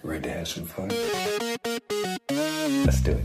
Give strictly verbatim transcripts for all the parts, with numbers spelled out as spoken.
Ready to have some fun? Let's do it.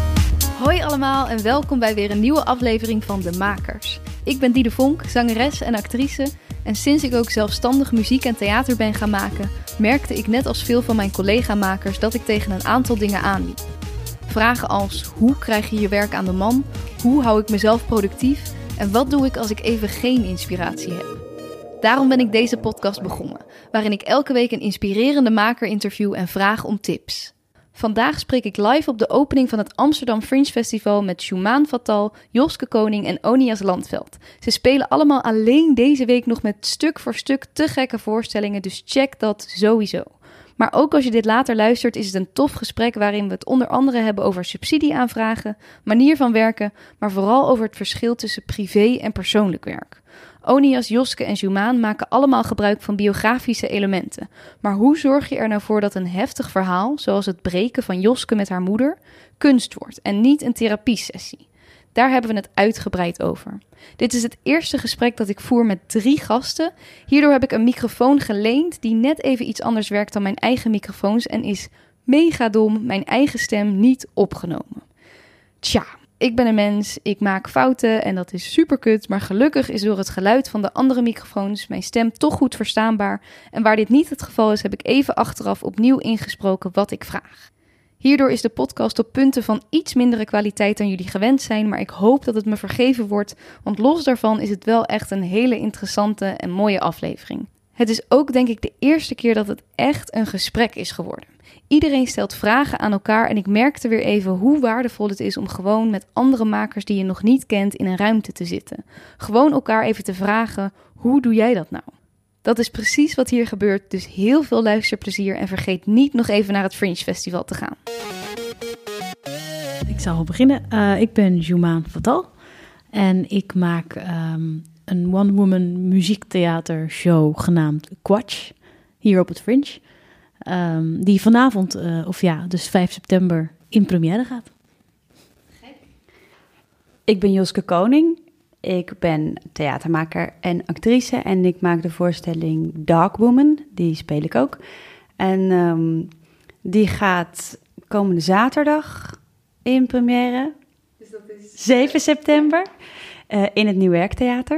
Hoi allemaal en welkom bij weer een nieuwe aflevering van De Makers. Ik ben Diede Vonk, zangeres en actrice. En sinds ik ook zelfstandig muziek en theater ben gaan maken, merkte ik net als veel van mijn collega-makers dat ik tegen een aantal dingen aanliep. Vragen als: hoe krijg je je werk aan de man? Hoe hou ik mezelf productief? En wat doe ik als ik even geen inspiratie heb? Daarom ben ik deze podcast begonnen, waarin ik elke week een inspirerende maker interview en vraag om tips. Vandaag spreek ik live op de opening van het Amsterdam Fringe Festival met Shumaan Fatal, Joske Koning en Onias Landveld. Ze spelen allemaal alleen deze week nog met stuk voor stuk te gekke voorstellingen, dus check dat sowieso. Maar ook als je dit later luistert is het een tof gesprek waarin we het onder andere hebben over subsidieaanvragen, manier van werken, maar vooral over het verschil tussen privé en persoonlijk werk. Onias, Joske en Shumaan maken allemaal gebruik van biografische elementen. Maar hoe zorg je er nou voor dat een heftig verhaal, zoals het breken van Joske met haar moeder, kunst wordt en niet een therapiesessie? Daar hebben we het uitgebreid over. Dit is het eerste gesprek dat ik voer met drie gasten. Hierdoor heb ik een microfoon geleend die net even iets anders werkt dan mijn eigen microfoons en is mega dom mijn eigen stem niet opgenomen. Tja. Ik ben een mens, ik maak fouten en dat is super kut, maar gelukkig is door het geluid van de andere microfoons mijn stem toch goed verstaanbaar. En waar dit niet het geval is, heb ik even achteraf opnieuw ingesproken wat ik vraag. Hierdoor is de podcast op punten van iets mindere kwaliteit dan jullie gewend zijn, maar ik hoop dat het me vergeven wordt, want los daarvan is het wel echt een hele interessante en mooie aflevering. Het is ook denk ik de eerste keer dat het echt een gesprek is geworden. Iedereen stelt vragen aan elkaar en ik merkte weer even hoe waardevol het is om gewoon met andere makers die je nog niet kent in een ruimte te zitten. Gewoon elkaar even te vragen, hoe doe jij dat nou? Dat is precies wat hier gebeurt, dus heel veel luisterplezier en vergeet niet nog even naar het Fringe Festival te gaan. Ik zal beginnen. Uh, ik ben Shumaan Fatal en ik maak um, een one-woman muziektheatershow genaamd Quatsch hier op het Fringe. Um, die vanavond, uh, of ja, dus vijf september in première gaat. Gek. Ik ben Joske Koning. Ik ben theatermaker en actrice. En ik maak de voorstelling Dark Woman. Die speel ik ook. En um, die gaat komende zaterdag in première. Dus dat is zeven september. Uh, in het Nieuwwerktheater.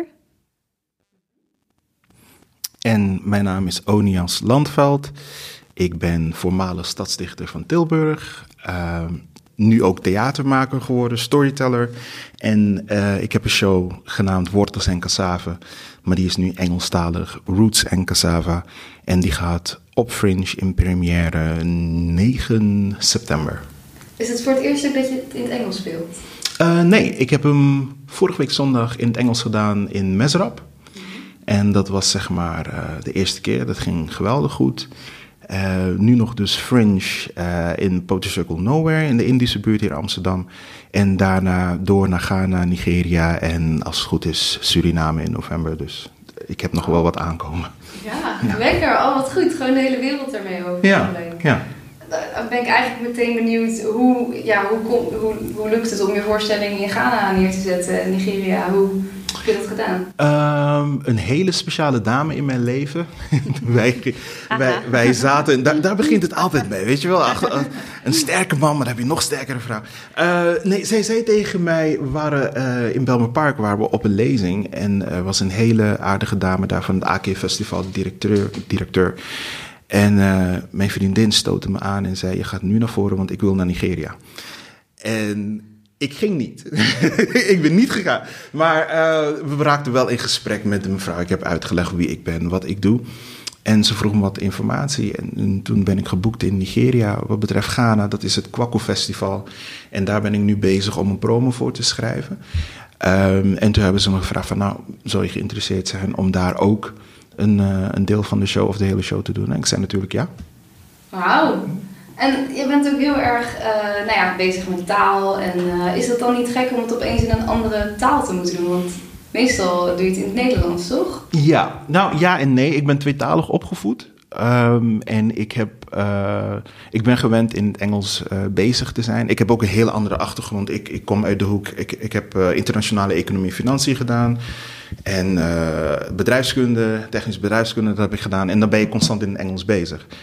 En mijn naam is Onias Landveld. Ik ben voormalig stadsdichter van Tilburg, uh, nu ook theatermaker geworden, storyteller. En uh, ik heb een show genaamd Wortels en Cassava, maar die is nu Engelstalig, Roots en Cassava. En die gaat op Fringe in première negen september. Is het voor het eerst dat je het in het Engels speelt? Uh, nee, ik heb hem vorige week zondag in het Engels gedaan in Mesrap. Mm-hmm. En dat was zeg maar uh, de eerste keer, dat ging geweldig goed. Uh, nu nog dus Fringe uh, in Poetry Circle Nowhere in de Indische buurt hier in Amsterdam. En daarna door naar Ghana, Nigeria en als het goed is Suriname in november. Dus ik heb nog wel wat aankomen. Ja, ja. Lekker. Oh, wat goed. Gewoon de hele wereld ermee over. Ja, ja. Dan ben ik eigenlijk meteen benieuwd, hoe, ja, hoe, kom, hoe, hoe lukt het om je voorstelling in Ghana neer te zetten en Nigeria? Hoe heb je dat gedaan? Um, een hele speciale dame in mijn leven. wij, wij, wij zaten, daar, daar begint het altijd mee, weet je wel. Ach, een sterke man, maar dan heb je nog sterkere vrouw. Uh, nee, zij zei tegen mij, we waren uh, in Belmer Park waren we op een lezing. En er uh, was een hele aardige dame daar van het A K Festival, de directeur. directeur. En uh, mijn vriendin stootte me aan en zei, je gaat nu naar voren, want ik wil naar Nigeria. En ik ging niet. Ik ben niet gegaan. Maar uh, we raakten wel in gesprek met de mevrouw. Ik heb uitgelegd wie ik ben, wat ik doe. En ze vroeg me wat informatie. En, en toen ben ik geboekt in Nigeria. Wat betreft Ghana, dat is het Kwaku Festival. En daar ben ik nu bezig om een promo voor te schrijven. Um, en toen hebben ze me gevraagd van, nou, zou je geïnteresseerd zijn om daar ook Een, uh, een deel van de show of de hele show te doen? En ik zei natuurlijk ja. Wauw. En je bent ook heel erg uh, nou ja, bezig met taal. En uh, is het dan niet gek om het opeens in een andere taal te moeten doen? Want meestal doe je het in het Nederlands, toch? Ja, nou ja en nee. Ik ben tweetalig opgevoed. Um, en ik, heb, uh, ik ben gewend in het Engels uh, bezig te zijn. Ik heb ook een hele andere achtergrond. Ik, ik kom uit de hoek. Ik, ik heb uh, internationale economie en financiën gedaan. En uh, bedrijfskunde, technische bedrijfskunde, dat heb ik gedaan. En dan ben je constant in het Engels bezig.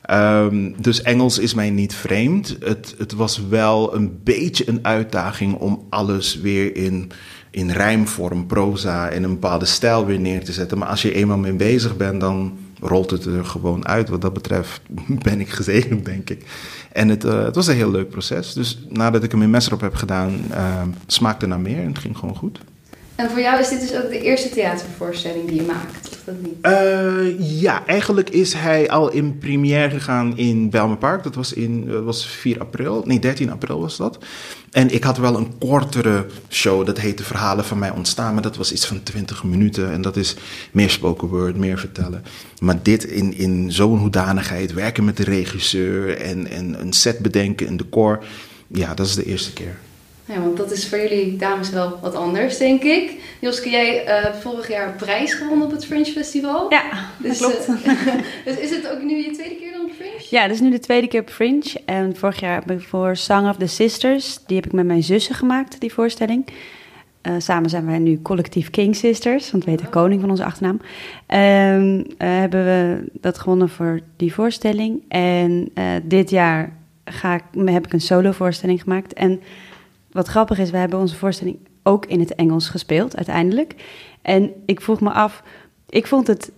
Um, dus Engels is mij niet vreemd. Het, het was wel een beetje een uitdaging om alles weer in, in rijmvorm, proza en een bepaalde stijl weer neer te zetten. Maar als je eenmaal mee bezig bent, dan rolt het er gewoon uit. Wat dat betreft ben ik gezegend, denk ik. En het, uh, het was een heel leuk proces. Dus nadat ik hem in Messerop heb gedaan, uh, smaakte naar meer en het ging gewoon goed. En voor jou is dit dus ook de eerste theatervoorstelling die je maakt, of dat niet? Uh, ja, eigenlijk is hij al in première gegaan in Bijlmer Park. Dat was, in, uh, was vier april, nee dertien april was dat. En ik had wel een kortere show, dat heette Verhalen van mij ontstaan. Maar dat was iets van twintig minuten en dat is meer spoken word, meer vertellen. Maar dit in, in zo'n hoedanigheid, werken met de regisseur en, en een set bedenken, een decor. Ja, dat is de eerste keer. Ja, want dat is voor jullie dames wel wat anders, denk ik. Joske, jij hebt uh, vorig jaar een prijs gewonnen op het Fringe Festival. Ja, dus, dat klopt. Uh, dus is het ook nu je tweede keer dan op Fringe? Ja, dit is nu de tweede keer op Fringe. En vorig jaar heb ik voor Song of the Sisters, die heb ik met mijn zussen gemaakt, die voorstelling. Uh, samen zijn wij nu collectief King Sisters, want we heten koning van onze achternaam. Um, uh, hebben we dat gewonnen voor die voorstelling. En uh, dit jaar ga ik, heb ik een solo voorstelling gemaakt. En wat grappig is, we hebben onze voorstelling ook in het Engels gespeeld, uiteindelijk. En ik vroeg me af, ik vond het,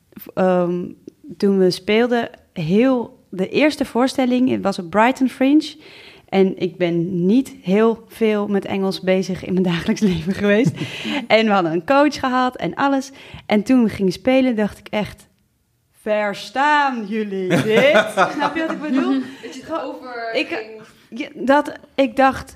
um, toen we speelden, heel... De eerste voorstelling was op Brighton Fringe. En ik ben niet heel veel met Engels bezig in mijn dagelijks leven geweest. En we hadden een coach gehad en alles. En toen we gingen spelen, dacht ik echt... Verstaan jullie dit? Snap je wat ik bedoel? Dat je het over... Ik, ja, dat, ik dacht...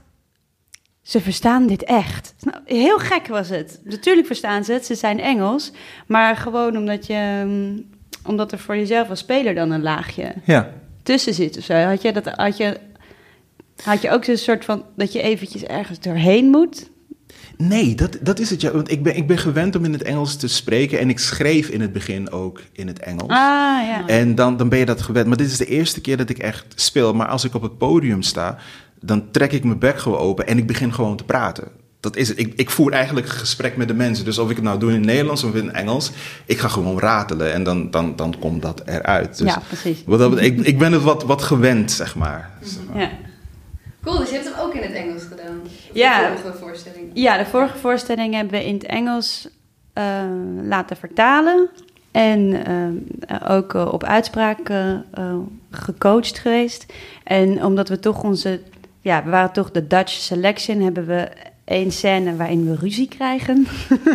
Ze verstaan dit echt. Nou, heel gek was het. Natuurlijk verstaan ze het, ze zijn Engels. Maar gewoon omdat je, omdat er voor jezelf als speler dan een laagje ja. tussen zit of zo. Had je, dat, had je, had je ook zo'n soort van dat je eventjes ergens doorheen moet? Nee, dat, dat is het. Ja. Want ik ben, ik ben gewend om in het Engels te spreken. En ik schreef in het begin ook in het Engels. Ah, ja. En dan, dan ben je dat gewend. Maar dit is de eerste keer dat ik echt speel. Maar als ik op het podium sta, dan trek ik mijn bek gewoon open en ik begin gewoon te praten. Dat is het. Ik, ik voer eigenlijk een gesprek met de mensen. Dus of ik het nou doe in het Nederlands of in het Engels, ik ga gewoon ratelen en dan, dan, dan komt dat eruit. Dus ja, precies. Wat, ik, ik ben het wat, wat gewend, zeg maar. Ja. Cool, dus je hebt hem ook in het Engels gedaan? Ja. De vorige voorstelling? Ja, de vorige voorstelling hebben we in het Engels uh, laten vertalen. En uh, ook uh, op uitspraak uh, uh, gecoacht geweest. En omdat we toch onze... Ja, we waren toch de Dutch Selection, hebben we één scène waarin we ruzie krijgen.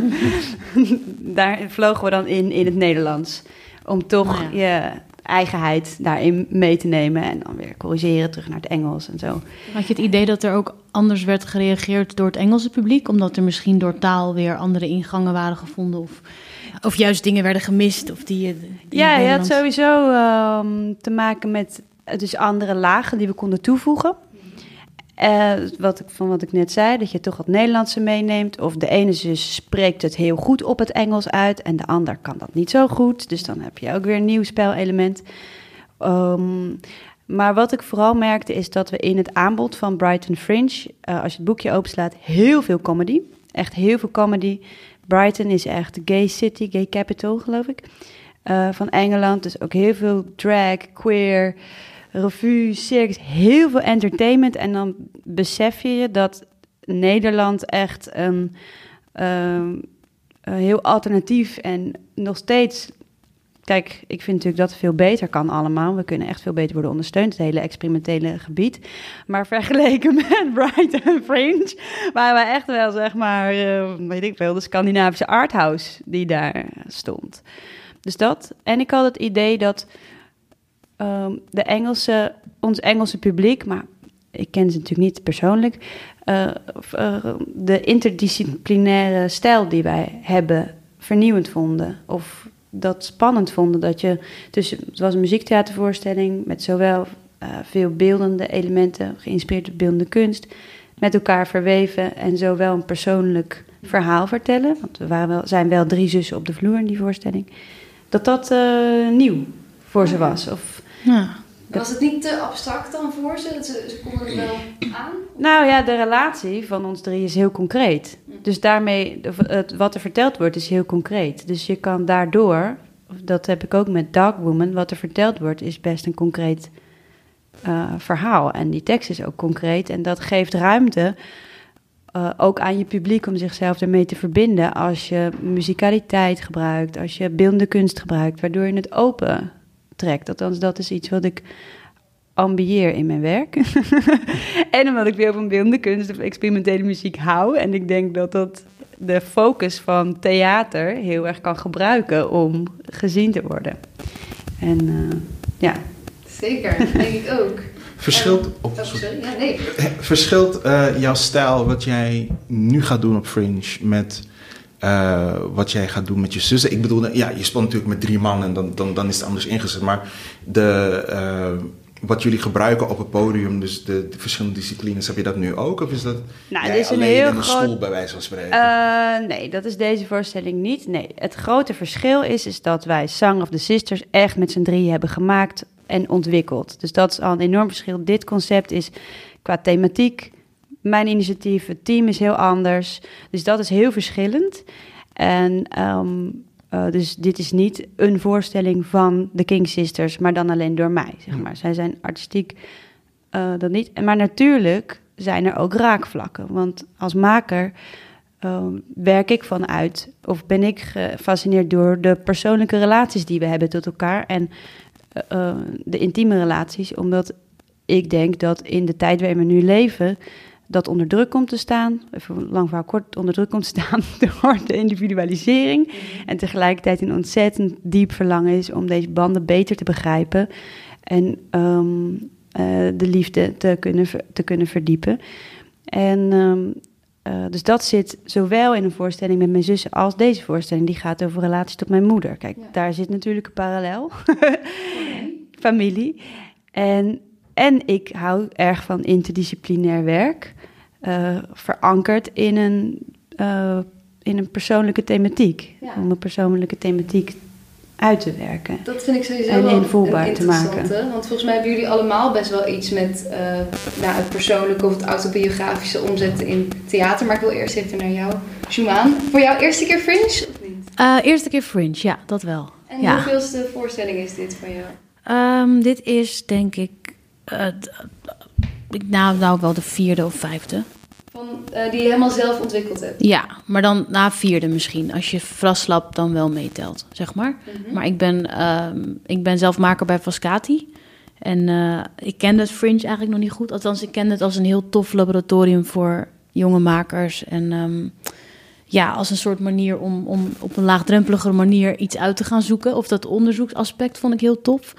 Daar vlogen we dan in in het Nederlands. Om toch oh ja. je eigenheid daarin mee te nemen en dan weer corrigeren terug naar het Engels en zo. Had je het idee dat er ook anders werd gereageerd door het Engelse publiek? Omdat er misschien door taal weer andere ingangen waren gevonden of, of juist dingen werden gemist? Of die, die ja, je had sowieso um, te maken met dus andere lagen die we konden toevoegen. Uh, wat ik, van wat ik net zei, dat je toch het Nederlandse meeneemt. Of de ene zus spreekt het heel goed op het Engels uit en de ander kan dat niet zo goed. Dus dan heb je ook weer een nieuw spelelement. Um, maar wat ik vooral merkte is dat we in het aanbod van Brighton Fringe, uh, als je het boekje openslaat, heel veel comedy. Echt heel veel comedy. Brighton is echt de gay city, gay capital geloof ik, uh, van Engeland. Dus ook heel veel drag, queer... revue, circus, heel veel entertainment. En dan besef je je dat Nederland echt een uh, heel alternatief en nog steeds... Kijk, ik vind natuurlijk dat het veel beter kan allemaal. We kunnen echt veel beter worden ondersteund, het hele experimentele gebied. Maar vergeleken met Brighton Fringe waren we echt wel, zeg maar, uh, weet ik veel, de Scandinavische arthouse die daar stond. Dus dat. En ik had het idee dat... Um, de Engelse, ons Engelse publiek, maar ik ken ze natuurlijk niet persoonlijk, uh, uh, de interdisciplinaire stijl die wij hebben vernieuwend vonden. Of dat spannend vonden dat je tussen, het was een muziektheatervoorstelling met zowel uh, veel beeldende elementen, geïnspireerd op beeldende kunst, met elkaar verweven en zowel een persoonlijk verhaal vertellen, want we waren wel, zijn wel drie zussen op de vloer in die voorstelling, dat dat uh, nieuw voor ze was. Of, ja. Was het niet te abstract dan voor ze? Dat ze, ze konden er wel aan? Nou ja, de relatie van ons drie is heel concreet. Dus daarmee, het, wat er verteld wordt, is heel concreet. Dus je kan daardoor dat heb ik ook met Dark Woman, wat er verteld wordt, is best een concreet uh, verhaal. En die tekst is ook concreet en dat geeft ruimte uh, ook aan je publiek om zichzelf ermee te verbinden als je muzikaliteit gebruikt, als je beeldende kunst gebruikt, waardoor je het open trekt. Althans, dat is iets wat ik ambieer in mijn werk. En omdat ik veel van beeldende kunst of experimentele muziek hou. En ik denk dat dat de focus van theater heel erg kan gebruiken om gezien te worden. En uh, ja. Zeker, denk ik ook. Verschilt, uh, oh, oh, sorry. Ja, nee. Verschilt uh, jouw stijl, wat jij nu gaat doen op Fringe, met uh, wat jij gaat doen met je zussen? Ik bedoel, ja, je speelt natuurlijk met drie man en dan, dan, dan is het anders ingezet. Maar de, uh, wat jullie gebruiken op het podium, dus de, de verschillende disciplines, heb je dat nu ook? Of is dat nou, jij is een alleen heel in de groot... stoel, bij wijze van spreken? Uh, nee, dat is deze voorstelling niet. Nee, het grote verschil is, is dat wij Song of the Sisters echt met z'n drieën hebben gemaakt en ontwikkeld. Dus dat is al een enorm verschil. Dit concept is qua thematiek, mijn initiatief, het team is heel anders. Dus dat is heel verschillend. En um, uh, dus dit is niet een voorstelling van de King Sisters, maar dan alleen door mij, zeg maar. Zij zijn artistiek uh, dat niet. Maar natuurlijk zijn er ook raakvlakken. Want als maker uh, werk ik vanuit, of ben ik gefascineerd door de persoonlijke relaties die we hebben tot elkaar en uh, de intieme relaties, omdat ik denk dat in de tijd waarin we nu leven, dat onder druk komt te staan, even lang verhaal kort, onder druk komt te staan door de individualisering. Mm-hmm. En tegelijkertijd een ontzettend diep verlangen is om deze banden beter te begrijpen en um, uh, de liefde te kunnen, te kunnen verdiepen. En um, uh, dus dat zit zowel in een voorstelling met mijn zussen als deze voorstelling. Die gaat over relatie tot mijn moeder. Kijk, ja. Daar zit natuurlijk een parallel. Okay. Familie. En, en ik hou erg van interdisciplinair werk. Uh, verankerd in een, uh, in een persoonlijke thematiek. Ja. Om een persoonlijke thematiek uit te werken. Dat vind ik sowieso en wel invoelbaar een te maken. Want volgens mij hebben jullie allemaal best wel iets met uh, nou, het persoonlijke of het autobiografische omzetten in theater. Maar ik wil eerst even naar jou, Joumaan. Voor jou eerste keer Fringe of niet? Uh, eerste keer Fringe, ja, dat wel. En ja. hoeveelste voorstelling is dit voor jou? Um, dit is denk ik, uh, d- nou, nou wel de vierde of vijfde. Van, uh, die je helemaal zelf ontwikkeld hebt? Ja, maar dan na vierde misschien. Als je Fraslab dan wel meetelt, zeg maar. Mm-hmm. Maar ik ben, um, ik ben zelf maker bij Frascati. En uh, ik kende het Fringe eigenlijk nog niet goed. Althans, ik kende het als een heel tof laboratorium voor jonge makers. En um, ja, als een soort manier om, om op een laagdrempelige manier iets uit te gaan zoeken. Of dat onderzoeksaspect vond ik heel tof.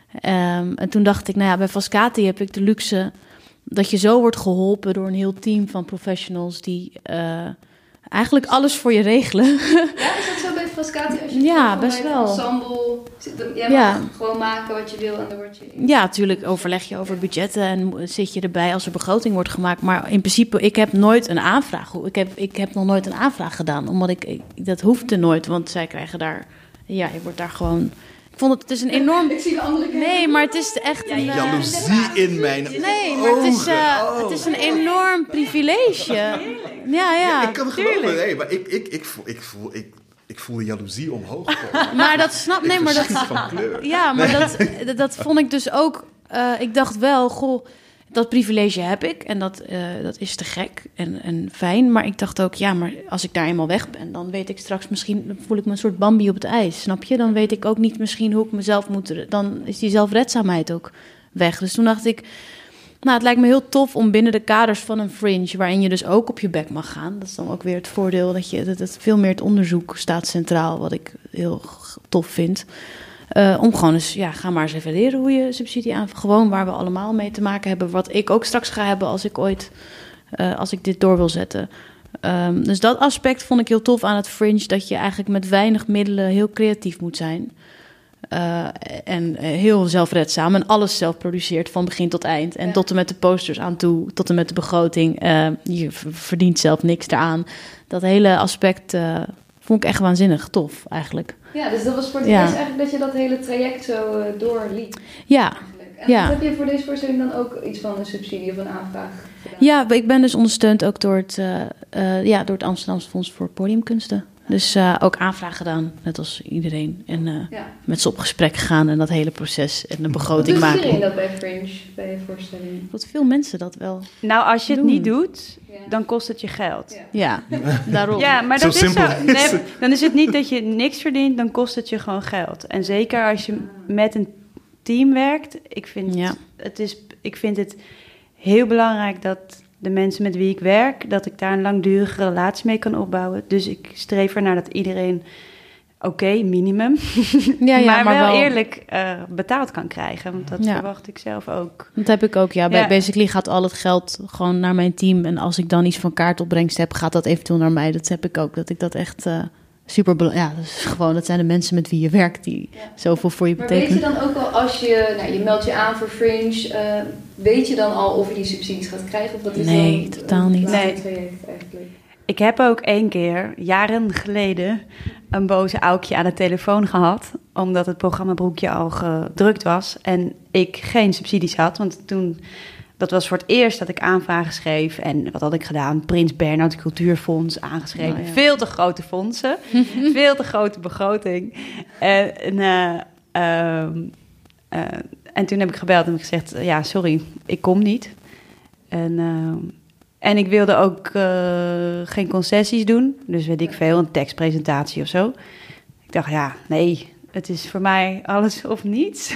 Um, en toen dacht ik, nou ja, bij Frascati heb ik de luxe dat je zo wordt geholpen door een heel team van professionals die uh, eigenlijk alles voor je regelen. Ja, is dat zo bij Frascati? Als je ja, best wel. Ensemble, jij ja. mag gewoon maken wat je wil en dan word je... Ja, natuurlijk overleg je over budgetten en zit je erbij als er begroting wordt gemaakt. Maar in principe, ik heb nooit een aanvraag. Ik heb, ik heb nog nooit een aanvraag gedaan, omdat ik, ik dat hoefde nooit, want zij krijgen daar... Ja, je wordt daar gewoon... Ik vond het, het is een enorm... Ik zie de andere kant. Nee, maar het is echt een... Uh... Jaloezie in mijn Nee, maar het is, uh, oh. het is een enorm privilege. Ja, ja, ja. Ik kan het geloven, nee, maar ik, ik, ik, voel, ik, voel, ik, ik voel de jaloezie omhoog komen. Maar dat snap... Nee, maar dat... van kleur. Ja, maar dat, dat vond ik dus ook... Uh, ik dacht wel, goh... Dat privilege heb ik en dat, uh, dat is te gek en, en fijn. Maar ik dacht ook, ja, maar als ik daar eenmaal weg ben... dan weet ik straks misschien, dan voel ik me een soort Bambi op het ijs, snap je? Dan weet ik ook niet misschien hoe ik mezelf moet... Dan is die zelfredzaamheid ook weg. Dus toen dacht ik, nou, het lijkt me heel tof om binnen de kaders van een Fringe... waarin je dus ook op je bek mag gaan. Dat is dan ook weer het voordeel dat je dat het veel meer het onderzoek staat centraal... wat ik heel tof vind... Uh, om gewoon eens, ja, ga maar eens even leren hoe je subsidie aan... Gewoon waar we allemaal mee te maken hebben. Wat ik ook straks ga hebben als ik ooit, uh, als ik dit door wil zetten. Um, dus dat aspect vond ik heel tof aan het Fringe. Dat je eigenlijk met weinig middelen heel creatief moet zijn. Uh, en uh, heel zelfredzaam. En alles zelf produceert van begin tot eind. En ja. tot en met de posters aan toe. Tot en met de begroting. Uh, je verdient zelf niks eraan. Dat hele aspect... Uh, vond ik echt waanzinnig tof, eigenlijk. Ja, dus dat was voor het ja. eerst eigenlijk dat je dat hele traject zo uh, doorliep. Ja. En ja. heb je voor deze voorstelling dan ook iets van een subsidie of een aanvraag gedaan? Ja, ik ben dus ondersteund ook door het, uh, uh, ja, door het Amsterdamse Fonds voor Podiumkunsten. Dus uh, ook aanvraag gedaan, net als iedereen. En uh, Ja. met ze op gesprek gegaan en dat hele proces en de begroting Doet maken. iedereen dat bij Fringe, bij je voorstelling? Dat veel mensen dat wel Nou, als je het doen. niet doet, Ja. dan kost het je geld. Ja. Ja, daarom. Ja, maar Zo dat is simpel zo. is Nee, het. dan is het niet dat je niks verdient, dan kost het je gewoon geld. En zeker als je met een team werkt, ik vind, Ja. het, is, ik vind het heel belangrijk dat de mensen met wie ik werk, dat ik daar een langdurige relatie mee kan opbouwen. Dus ik streef ernaar dat iedereen, oké, okay, minimum, Ja, ja, maar, maar wel, wel- eerlijk uh, betaald kan krijgen. Want dat Ja. verwacht ik zelf ook. Dat heb ik ook, ja. Bij Ja. Basically gaat al het geld gewoon naar mijn team. En als ik dan iets van kaartopbrengst heb, gaat dat eventueel naar mij. Dat heb ik ook, dat ik dat echt uh, super belangrijk... Ja, dat is gewoon, dat zijn de mensen met wie je werkt die Ja. zoveel voor je Maar weet je betekenen. dan ook al, als je, nou, je meldt je aan voor Fringe, uh, weet je dan al of je die subsidies gaat krijgen? Of wat is Nee, dan, totaal niet. Het Nee. traject eigenlijk? Ik heb ook één keer, jaren geleden, een boze aukje aan de telefoon gehad. Omdat het programma Broekje al gedrukt was en ik geen subsidies had. Want toen, dat was voor het eerst dat ik aanvragen schreef. En wat had ik gedaan? Prins Bernhard Cultuurfonds aangeschreven. Oh, ja. Veel te grote fondsen, veel te grote begroting. En, en, uh, uh, uh, en toen heb ik gebeld en heb ik gezegd, ja, sorry, ik kom niet. En... Uh, En ik wilde ook uh, geen concessies doen. Dus weet ik veel, een tekstpresentatie of zo. Ik dacht, ja, nee, het is voor mij alles of niets.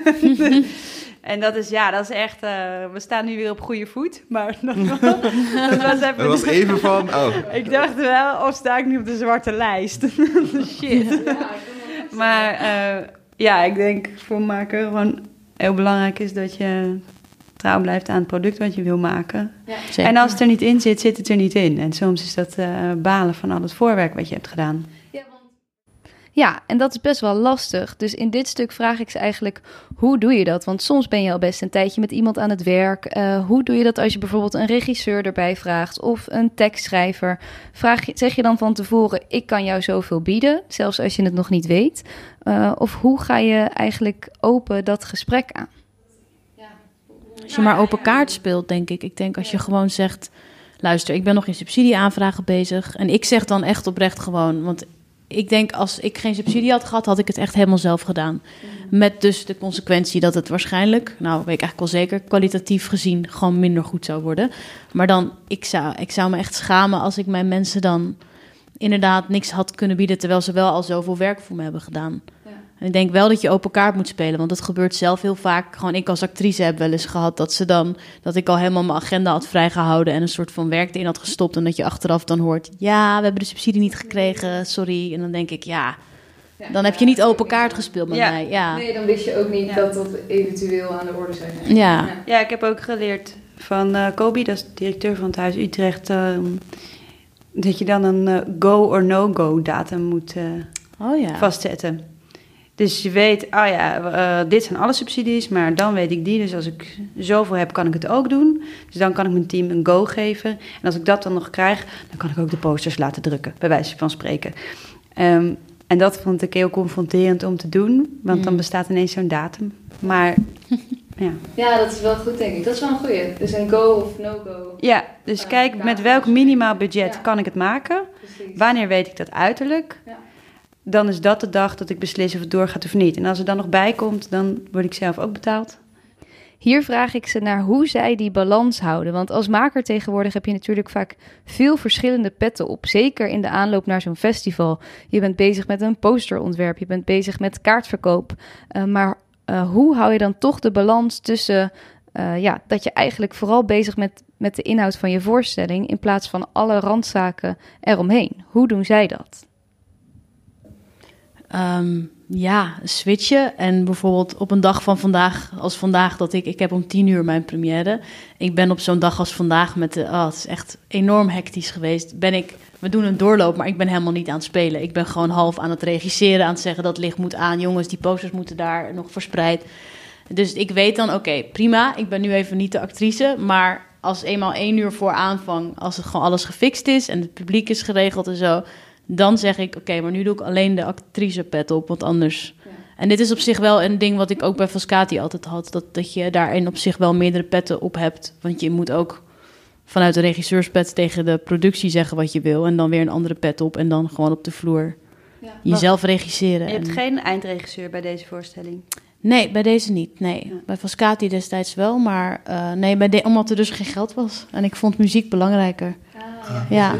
En dat is, ja, dat is echt... Uh, we staan nu weer op goede voet. Maar dat, dat was even... Dat was even van, oh. Ik dacht wel, of sta ik nu op de zwarte lijst? Shit. Maar uh, ja, ik denk voor maken gewoon heel belangrijk is dat je... trouw blijft aan het product wat je wil maken. Ja. Zeker. En als het er niet in zit, zit het er niet in. En soms is dat uh, balen van al het voorwerk wat je hebt gedaan. Ja, want... ja, en dat is best wel lastig. Dus in dit stuk vraag ik ze eigenlijk, hoe doe je dat? Want soms ben je al best een tijdje met iemand aan het werk. Uh, hoe doe je dat als je bijvoorbeeld een regisseur erbij vraagt of een tekstschrijver? Vraag je, zeg je dan van tevoren, ik kan jou zoveel bieden, zelfs als je het nog niet weet? Uh, of hoe ga je eigenlijk open dat gesprek aan? Als je maar open kaart speelt, denk ik. Ik denk als je gewoon zegt, luister, ik ben nog in subsidieaanvragen bezig. En ik zeg dan echt oprecht gewoon, want ik denk als ik geen subsidie had gehad, had ik het echt helemaal zelf gedaan. Met dus de consequentie dat het waarschijnlijk, nou weet ik eigenlijk wel zeker, kwalitatief gezien gewoon minder goed zou worden. Maar dan, ik zou, ik zou me echt schamen als ik mijn mensen dan inderdaad niks had kunnen bieden, terwijl ze wel al zoveel werk voor me hebben gedaan. En ik denk wel dat je open kaart moet spelen, want dat gebeurt zelf heel vaak. Gewoon ik als actrice heb wel eens gehad dat ze dan dat ik al helemaal mijn agenda had vrijgehouden en een soort van werk erin had gestopt en dat je achteraf dan hoort, ja, we hebben de subsidie niet gekregen, sorry. En dan denk ik, ja, dan heb je niet open kaart gespeeld met Ja. mij. Ja. Nee, dan wist je ook niet Ja. dat dat eventueel aan de orde zou zijn. Ja. Ja, ik heb ook geleerd van uh, Kobi, dat is de directeur van het Huis Utrecht, uh, dat je dan een uh, go or no-go datum moet uh, Oh ja. vastzetten. Dus je weet, oh ja, uh, dit zijn alle subsidies, maar dan weet ik die. Dus als ik zoveel heb, kan ik het ook doen. Dus dan kan ik mijn team een go geven. En als ik dat dan nog krijg, dan kan ik ook de posters laten drukken, bij wijze van spreken. Um, en dat vond ik heel confronterend om te doen, want dan Mm. bestaat ineens zo'n datum. Maar ja. Ja, dat is wel goed, denk ik. Dat is wel een goeie. Dus een go of no-go. Ja, dus Uh, kijk, met welk minimaal budget Ja. kan ik het maken? Precies. Wanneer weet ik dat uiterlijk? Ja. Dan is dat de dag dat ik beslis of het doorgaat of niet. En als er dan nog bij komt, dan word ik zelf ook betaald. Hier vraag ik ze naar hoe zij die balans houden. Want als maker tegenwoordig heb je natuurlijk vaak veel verschillende petten op. Zeker in de aanloop naar zo'n festival. Je bent bezig met een posterontwerp, je bent bezig met kaartverkoop. Uh, maar uh, hoe hou je dan toch de balans tussen... Uh, ja, dat je eigenlijk vooral bezig bent met de inhoud van je voorstelling... in plaats van alle randzaken eromheen. Hoe doen zij dat? Um, ja, switchen. En bijvoorbeeld op een dag van vandaag, als vandaag, dat ik, ik heb om tien uur mijn première. Ik ben op zo'n dag als vandaag met de, oh, het is echt enorm hectisch geweest. Ben ik, we doen een doorloop, maar ik ben helemaal niet aan het spelen. Ik ben gewoon half aan het regisseren, aan het zeggen dat licht moet aan. Jongens, die posters moeten daar nog verspreid. Dus ik weet dan, oké, okay, prima. Ik ben nu even niet de actrice, maar als eenmaal één uur voor aanvang, als het gewoon alles gefixt is en het publiek is geregeld en zo, dan zeg ik, oké, okay, maar nu doe ik alleen de actrice pet op, want anders... Ja. En dit is op zich wel een ding wat ik ook bij Frascati altijd had, dat, dat je daarin op zich wel meerdere petten op hebt. Want je moet ook vanuit de regisseurspet tegen de productie zeggen wat je wil... en dan weer een andere pet op en dan gewoon op de vloer ja. jezelf regisseren. Je hebt en... geen eindregisseur bij deze voorstelling? Nee, bij deze niet. Nee. Ja. Bij Frascati destijds wel, maar uh, nee, bij de, omdat er dus geen geld was. En ik vond muziek belangrijker. Ah, ja, ja.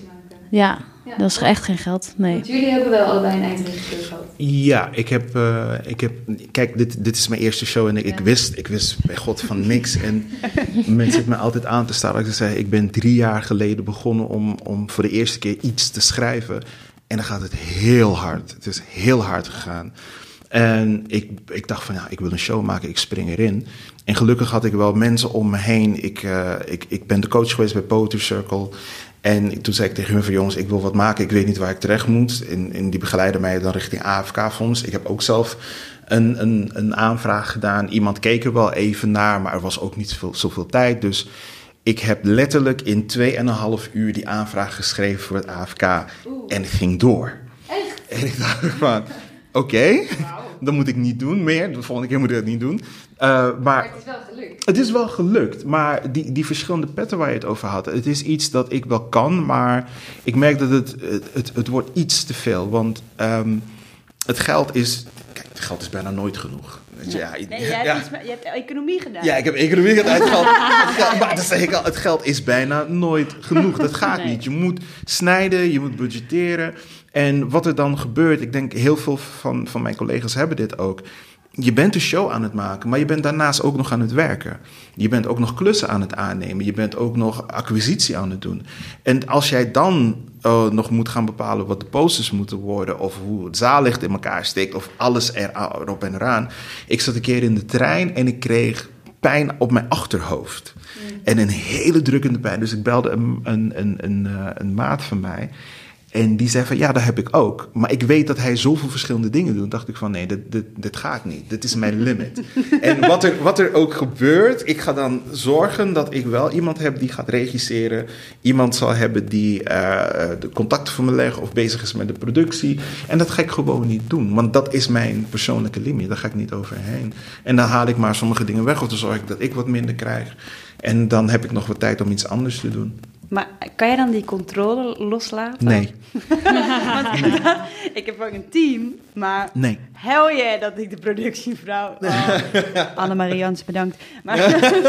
ja. Ja, dat is echt geen geld, nee. Want jullie hebben wel allebei een eindregisseur gehad. Ja, ik heb... Uh, ik heb kijk, dit, dit is mijn eerste show en ik, ja. ik wist, ik wist bij God van niks. En mensen zitten me altijd aan te staren. Ik zei, ik ben drie jaar geleden begonnen om, om voor de eerste keer iets te schrijven. En dan gaat het heel hard. Het is heel hard gegaan. En ik, ik dacht van, ja, ik wil een show maken, ik spring erin. En gelukkig had ik wel mensen om me heen. Ik, uh, ik, ik ben de coach geweest bij Poetry Circle. En toen zei ik tegen hun van, jongens, ik wil wat maken. Ik weet niet waar ik terecht moet. En, en die begeleiden mij dan richting A F K-fonds. Ik heb ook zelf een, een, een aanvraag gedaan. Iemand keek er wel even naar, maar er was ook niet zoveel, zoveel tijd. Dus ik heb letterlijk in twee en een half uur die aanvraag geschreven voor het A F K. Oeh. En het ging door. Echt? En ik dacht van... Oké, okay, wow. Dat moet ik niet doen meer. De volgende keer moet ik dat niet doen. Uh, maar, maar het is wel gelukt. Het is wel gelukt, maar die, die verschillende petten waar je het over had... het is iets dat ik wel kan, maar ik merk dat het, het, het, het wordt iets te veel. Want um, het geld is... Kijk, het geld is bijna nooit genoeg. Weet je, ja. Ja, nee, jij ja. hebt, iets, je hebt economie gedaan. Ja, ik heb economie gedaan. Het geld, het geld, maar dat zeg ik al, het geld is bijna nooit genoeg. Dat gaat nee. niet. Je moet snijden, je moet budgetteren... En wat er dan gebeurt, ik denk heel veel van, van mijn collega's hebben dit ook. Je bent een show aan het maken, maar je bent daarnaast ook nog aan het werken. Je bent ook nog klussen aan het aannemen. Je bent ook nog acquisitie aan het doen. En als jij dan uh, nog moet gaan bepalen wat de posters moeten worden... of hoe het zaallicht in elkaar steekt of alles erop en eraan. Ik zat een keer in de trein en ik kreeg pijn op mijn achterhoofd. Mm. En een hele drukkende pijn. Dus ik belde een, een, een, een, een maat van mij... En die zei van, ja, dat heb ik ook. Maar ik weet dat hij zoveel verschillende dingen doet. Dan dacht ik van, nee, dit, dit, dit gaat niet. Dit is mijn limit. En wat er, wat er ook gebeurt, ik ga dan zorgen dat ik wel iemand heb die gaat regisseren. Iemand zal hebben die uh, de contacten voor me legt of bezig is met de productie. En dat ga ik gewoon niet doen. Want dat is mijn persoonlijke limiet. Daar ga ik niet overheen. En dan haal ik maar sommige dingen weg. Of dan zorg ik dat ik wat minder krijg. En dan heb ik nog wat tijd om iets anders te doen. Maar kan je dan die controle loslaten? Nee. Want nee. Dat, ik heb ook een team, maar nee. hel je dat ik de productievrouw... Oh, Annemarie Jans, bedankt. Maar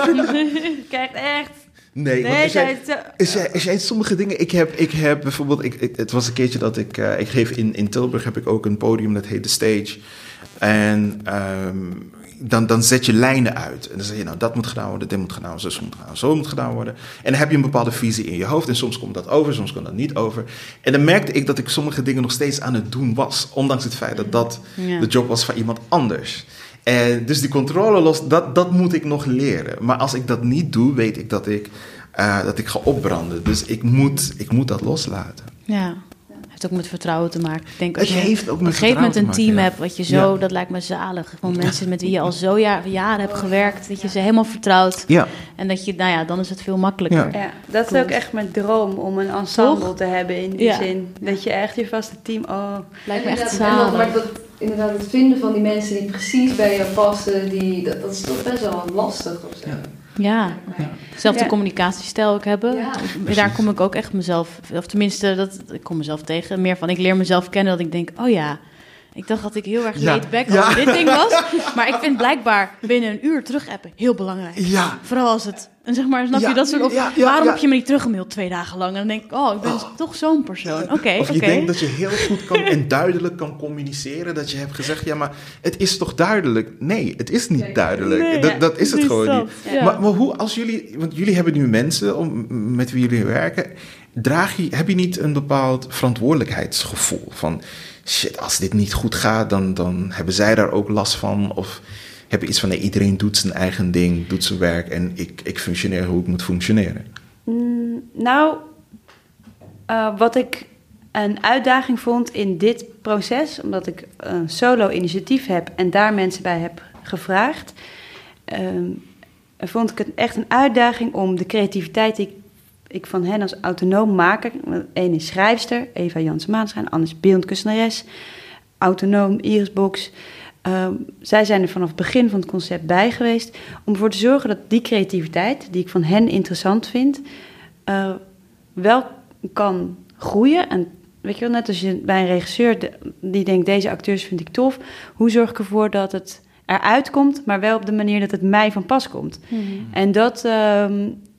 je krijgt echt... Nee, nee want is jij, te... is, jij, is jij sommige dingen... Ik heb, ik heb bijvoorbeeld... Ik, ik, het was een keertje dat ik... Uh, ik geef in, in Tilburg heb ik ook een podium dat heet The Stage. En... Um, Dan, dan zet je lijnen uit. En dan zeg je, nou, dat moet gedaan worden, dit moet gedaan worden, zo moet gedaan worden, zo moet gedaan worden. En dan heb je een bepaalde visie in je hoofd. En soms komt dat over, soms komt dat niet over. En dan merkte ik dat ik sommige dingen nog steeds aan het doen was. Ondanks het feit dat dat ja. de job was van iemand anders. En dus die controle los, dat, dat moet ik nog leren. Maar als ik dat niet doe, weet ik dat ik, uh, dat ik ga opbranden. Dus ik moet, ik moet dat loslaten. Ja. Het heeft ook met vertrouwen te maken. Ik denk het als je heeft ook op met een gegeven moment een maken, team ja. hebt wat je zo, ja. dat lijkt me zalig. Gewoon ja. mensen met wie je al zo jaar, jaren hebt gewerkt, dat je ze helemaal vertrouwt. Ja. En dat je, nou ja, dan is het veel makkelijker. Ja, ja dat is Klopt. ook echt mijn droom om een ensemble Toch? te hebben in die ja. zin. Dat je echt je vaste team, oh. Lijkt me echt zalig. zalig. Maar dat, inderdaad, het vinden van die mensen die precies bij je passen, die, dat, dat is toch best wel lastig of zo. Ja. Ja, ja. zelfde ja. communicatiestijl ook hebben. Ja. Daar kom ik ook echt mezelf, of tenminste, dat, ik kom mezelf tegen. Meer van, ik leer mezelf kennen dat ik denk, oh ja, ik dacht dat ik heel erg ja. laid back ja. over dit ding was. Maar ik vind blijkbaar binnen een uur terug appen heel belangrijk. Ja. Vooral als het, en zeg maar, snap ja. je dat soort, of ja, ja, waarom ja. heb je me niet teruggemaild twee dagen lang? En dan denk ik, oh, ik ben oh. toch zo'n persoon. Oké, okay, Of je okay. denkt dat je heel goed kan en duidelijk kan communiceren. Dat je hebt gezegd, ja, maar het is toch duidelijk? Nee, het is niet duidelijk. Nee, dat, dat is het gewoon dat. niet. Ja. Maar, maar hoe, als jullie, want jullie hebben nu mensen om, met wie jullie werken. Draag je, heb je niet een bepaald verantwoordelijkheidsgevoel van... shit, als dit niet goed gaat, dan, dan hebben zij daar ook last van. Of heb je iets van, nee, iedereen doet zijn eigen ding, doet zijn werk... en ik, ik functioneer hoe ik moet functioneren? Mm, nou, uh, wat ik een uitdaging vond in dit proces... omdat ik een solo-initiatief heb en daar mensen bij heb gevraagd... Uh, vond ik het echt een uitdaging om de creativiteit... die ik ik van hen als autonoom maker... Eén is schrijfster, Eva Jansen Maanschijn... Anne is beeldend kunstenares, autonoom, Iris Box... Uh, zij zijn er vanaf het begin van het concept bij geweest om ervoor te zorgen dat die creativiteit, die ik van hen interessant vind, uh, wel kan groeien. En weet je wel, net als je bij een regisseur de, die denkt, deze acteurs vind ik tof, hoe zorg ik ervoor dat het eruit komt, maar wel op de manier dat het mij van pas komt. Mm-hmm. En dat, uh,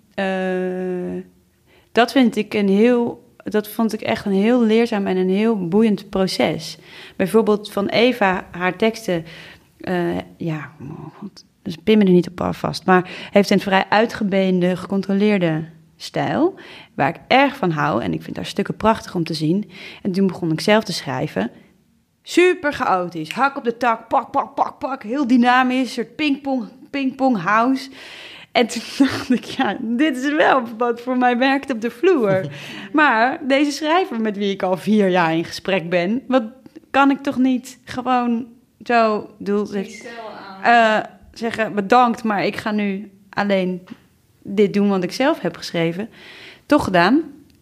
uh, dat vind ik een heel... Dat vond ik echt een heel leerzaam en een heel boeiend proces. Bijvoorbeeld van Eva, haar teksten... Uh, ja, dus pin me er niet op af vast... maar heeft een vrij uitgebeende, gecontroleerde stijl... waar ik erg van hou en ik vind haar stukken prachtig om te zien. En toen begon ik zelf te schrijven. Super chaotisch, hak op de tak, pak, pak, pak, pak... heel dynamisch, soort pingpong, pingpong house... En toen dacht ik, ja, dit is wel wat voor mij werkt op de vloer. Maar deze schrijver met wie ik al vier jaar in gesprek ben... wat kan ik toch niet gewoon zo doel, uh, zeggen... bedankt, maar ik ga nu alleen dit doen wat ik zelf heb geschreven. Toch gedaan.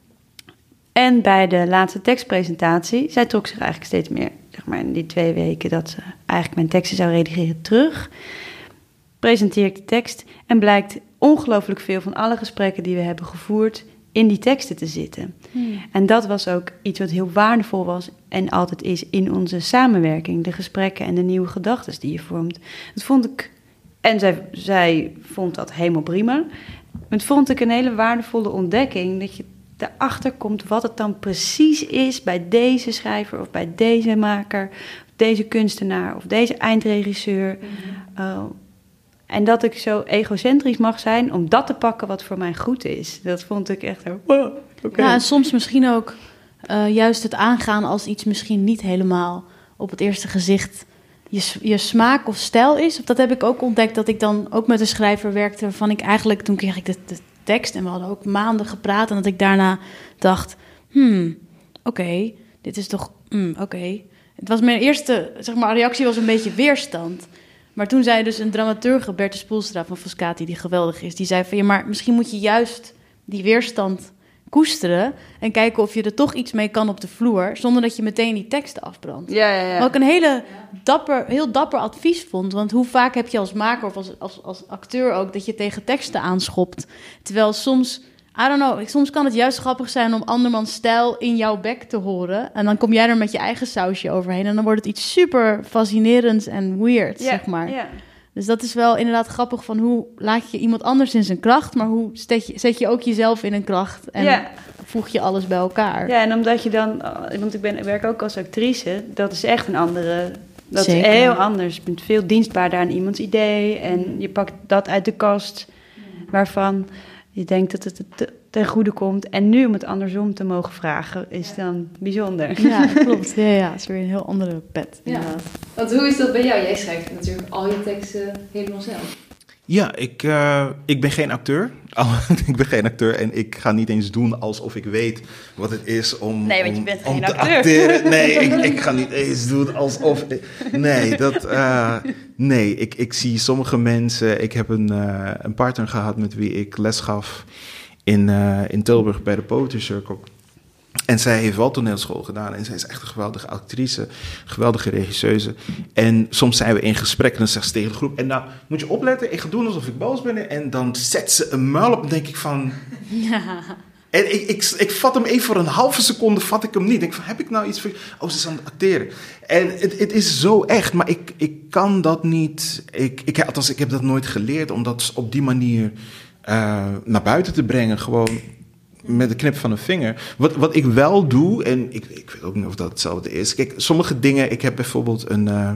En bij de laatste tekstpresentatie... zij trok zich eigenlijk steeds meer, zeg maar in die twee weken... dat ze eigenlijk mijn teksten zou redigeren terug... presenteer ik de tekst en blijkt ongelooflijk veel van alle gesprekken die we hebben gevoerd in die teksten te zitten. Hmm. En dat was ook iets wat heel waardevol was en altijd is in onze samenwerking. De gesprekken en de nieuwe gedachten die je vormt. Dat vond ik, en zij, zij vond dat helemaal prima. Dat vond ik een hele waardevolle ontdekking, dat je erachter komt wat het dan precies is bij deze schrijver of bij deze maker, of deze kunstenaar of deze eindregisseur. Hmm. Uh, En dat ik zo egocentrisch mag zijn om dat te pakken wat voor mij goed is. Dat vond ik echt heel... Wow, okay. Ja, en soms misschien ook uh, juist het aangaan als iets misschien niet helemaal op het eerste gezicht je, je smaak of stijl is. Of dat heb ik ook ontdekt, dat ik dan ook met een schrijver werkte waarvan ik eigenlijk... Toen kreeg ik de, de tekst en we hadden ook maanden gepraat. En dat ik daarna dacht, hmm, oké, okay, dit is toch... Hmm, oké. Okay. Het was mijn eerste, zeg maar, reactie was een beetje weerstand... Maar toen zei dus een dramaturge, Berthe Spoelstra van Foscati, die geweldig is... die zei van, ja, maar misschien moet je juist die weerstand koesteren... en kijken of je er toch iets mee kan op de vloer... zonder dat je meteen die teksten afbrandt. Ja, ja, ja. Wat ik een hele dapper, heel dapper advies vond. Want hoe vaak heb je als maker of als, als, als acteur ook... dat je tegen teksten aanschopt. Terwijl soms... I don't know, soms kan het juist grappig zijn om andermans stijl in jouw bek te horen. En dan kom jij er met je eigen sausje overheen. En dan wordt het iets super fascinerends en weird, yeah, zeg maar. Yeah. Dus dat is wel inderdaad grappig van hoe laat je iemand anders in zijn kracht... maar hoe zet je, zet je ook jezelf in een kracht en yeah. voeg je alles bij elkaar. Ja, en omdat je dan... Want ik, ben, ik werk ook als actrice, dat is echt een andere... Dat Zeker. is heel anders. Je bent veel dienstbaarder aan iemands idee... en je pakt dat uit de kast waarvan... je denkt dat het ten goede komt. En nu om het andersom te mogen vragen is dan bijzonder. Ja, klopt. Ja, ja, het is weer een heel andere pet. Ja. Want hoe is dat bij jou? Jij schrijft natuurlijk al je teksten helemaal zelf. Ja, ik, uh, ik ben geen acteur. Oh, ik ben geen acteur en ik ga niet eens doen alsof ik weet wat het is om, nee, want je om, bent om geen te acteur. acteren. Nee, ik, ik ga niet eens doen alsof... Nee, dat, uh, nee ik, ik zie sommige mensen... Ik heb een, uh, een partner gehad met wie ik les gaf in, uh, in Tilburg bij de Poetry Circle. En zij heeft wel toneelschool gedaan. En zij is echt een geweldige actrice. Geweldige regisseuse. En soms zijn we in gesprek en dan zegt ze tegen de groep... En nou, moet je opletten, ik ga doen alsof ik boos ben. En dan zet ze een muil op en denk ik van... Ja. En ik, ik, ik vat hem even voor een halve seconde, vat ik hem niet. Ik denk van, heb ik nou iets voor... Oh, ze is aan het acteren. En het, het is zo echt, maar ik, ik kan dat niet... Ik, ik, althans, ik heb dat nooit geleerd om dat op die manier uh, naar buiten te brengen. Gewoon... met de knip van een vinger. Wat, wat ik wel doe, en ik, ik weet ook niet of dat hetzelfde is. Kijk, sommige dingen... Ik heb bijvoorbeeld een... Uh,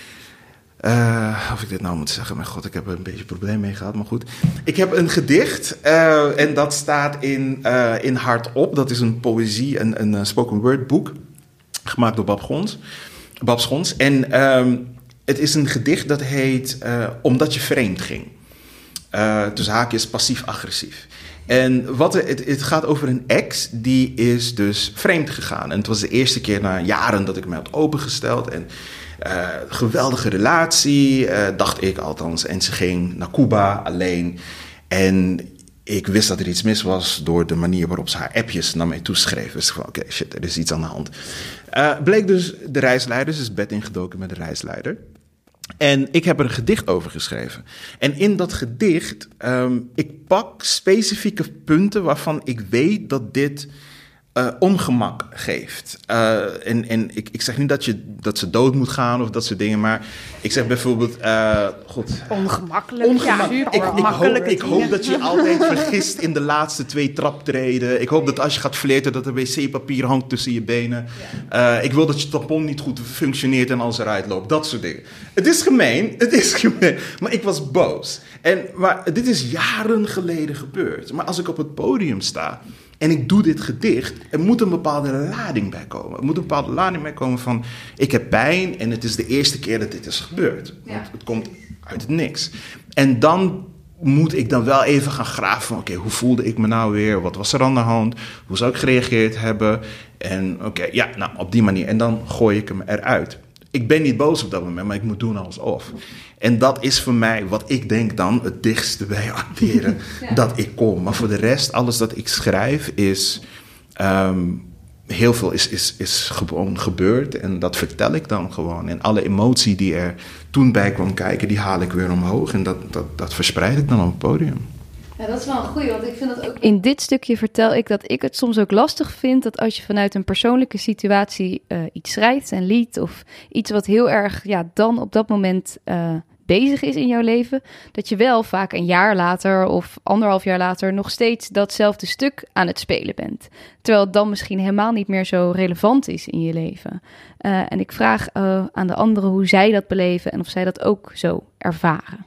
uh, of ik dit nou moet zeggen... Mijn god, ik heb er een beetje een probleem mee gehad, maar goed. Ik heb een gedicht uh, en dat staat in, uh, in Hardop. Dat is een poëzie, een, een spoken word boek. Gemaakt door Bab Gons. Bab Schons. En um, het is een gedicht dat heet... Uh, Omdat je vreemd ging. Uh, dus haakjes passief-agressief. En wat er, het, het gaat over een ex, die is dus vreemd gegaan. En het was de eerste keer na jaren dat ik me had opengesteld. En uh, geweldige relatie, uh, dacht ik althans. En ze ging naar Cuba alleen. En ik wist dat er iets mis was door de manier waarop ze haar appjes naar mij toeschreef. Dus van, oké, okay, shit, er is iets aan de hand. Uh, bleek dus de reisleider, ze is bed ingedoken met de reisleider. En ik heb er een gedicht over geschreven. En in dat gedicht, um, ik pak specifieke punten waarvan ik weet dat dit uh, ongemak geeft. Uh, en en ik, ik zeg niet dat, je, dat ze dood moet gaan of dat soort dingen, maar ik zeg bijvoorbeeld... Uh, God, ongemakkelijk. Ongemak. Ja, ik, ik, hoop, ik hoop dat je altijd vergist in de laatste twee traptreden. Ik hoop dat als je gaat flirten dat er wc-papier hangt tussen je benen. Uh, ik wil dat je tampon niet goed functioneert en als eruit loopt. Dat soort dingen. Het is gemeen, het is gemeen. Maar ik was boos. En, maar dit is jaren geleden gebeurd. Maar als ik op het podium sta en ik doe dit gedicht, er moet een bepaalde lading bij komen. Er moet een bepaalde lading bij komen van, ik heb pijn en het is de eerste keer dat dit is gebeurd. Want ja. Het komt uit het niks. En dan moet ik dan wel even gaan graven van, oké, okay, hoe voelde ik me nou weer? Wat was er aan de hand? Hoe zou ik gereageerd hebben? En oké, okay, ja, nou, op die manier. En dan gooi ik hem eruit. Ik ben niet boos op dat moment, maar ik moet doen alsof. En dat is voor mij wat ik denk dan het dichtste bij acteren ja. dat ik kom. Maar voor de rest, alles dat ik schrijf is... Um, heel veel is, is, is gewoon gebeurd en dat vertel ik dan gewoon. En alle emotie die er toen bij kwam kijken, die haal ik weer omhoog. En dat, dat, dat verspreid ik dan op het podium. Ja, dat is wel een goeie, want ik vind dat ook... In dit stukje vertel ik dat ik het soms ook lastig vind dat als je vanuit een persoonlijke situatie uh, iets schrijft, een lied of iets wat heel erg ja, dan op dat moment uh, bezig is in jouw leven, dat je wel vaak een jaar later of anderhalf jaar later nog steeds datzelfde stuk aan het spelen bent. Terwijl het dan misschien helemaal niet meer zo relevant is in je leven. Uh, en ik vraag uh, aan de anderen hoe zij dat beleven en of zij dat ook zo ervaren.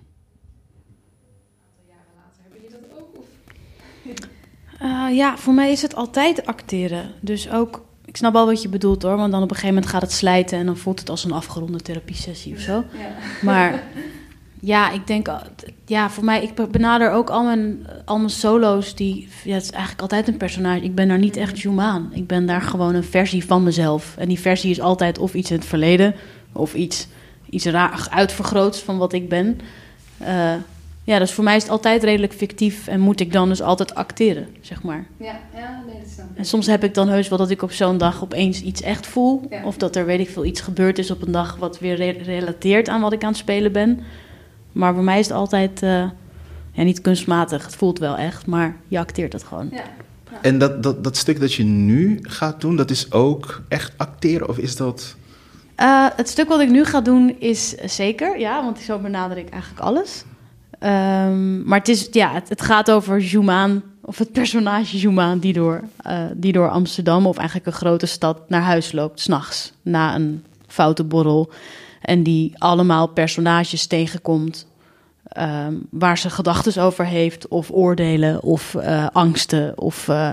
Uh, ja, voor mij is het altijd acteren. Dus ook, ik snap al wat je bedoelt hoor, want dan op een gegeven moment gaat het slijten en dan voelt het als een afgeronde therapiesessie of zo. Ja. Maar ja, ik denk, ja, voor mij, ik benader ook al mijn, al mijn solo's, die, ja, het is eigenlijk altijd een personage. Ik ben daar niet echt Jumaan. Ik ben daar gewoon een versie van mezelf. En die versie is altijd of iets in het verleden, of iets, iets raar uitvergroots van wat ik ben. Uh, Ja, dus voor mij is het altijd redelijk fictief en moet ik dan dus altijd acteren, zeg maar. Ja, ja, nee, dat snap ik. En soms heb ik dan heus wel dat ik op zo'n dag opeens iets echt voel. Ja. Of dat er, weet ik veel, iets gebeurd is op een dag wat weer re- relateert aan wat ik aan het spelen ben. Maar voor mij is het altijd, uh, ja, niet kunstmatig. Het voelt wel echt, maar je acteert het gewoon. Ja. Ja. En dat, dat, dat stuk dat je nu gaat doen, dat is ook echt acteren of is dat... Uh, het stuk wat ik nu ga doen is zeker, ja, want zo benader ik eigenlijk alles. Um, maar het, is, ja, het, het gaat over Jumaan, of het personage Jumaan die door, uh, die door Amsterdam, of eigenlijk een grote stad, naar huis loopt, 's nachts, na een foute borrel. En die allemaal personages tegenkomt, um, waar ze gedachten over heeft, of oordelen, of uh, angsten, of uh,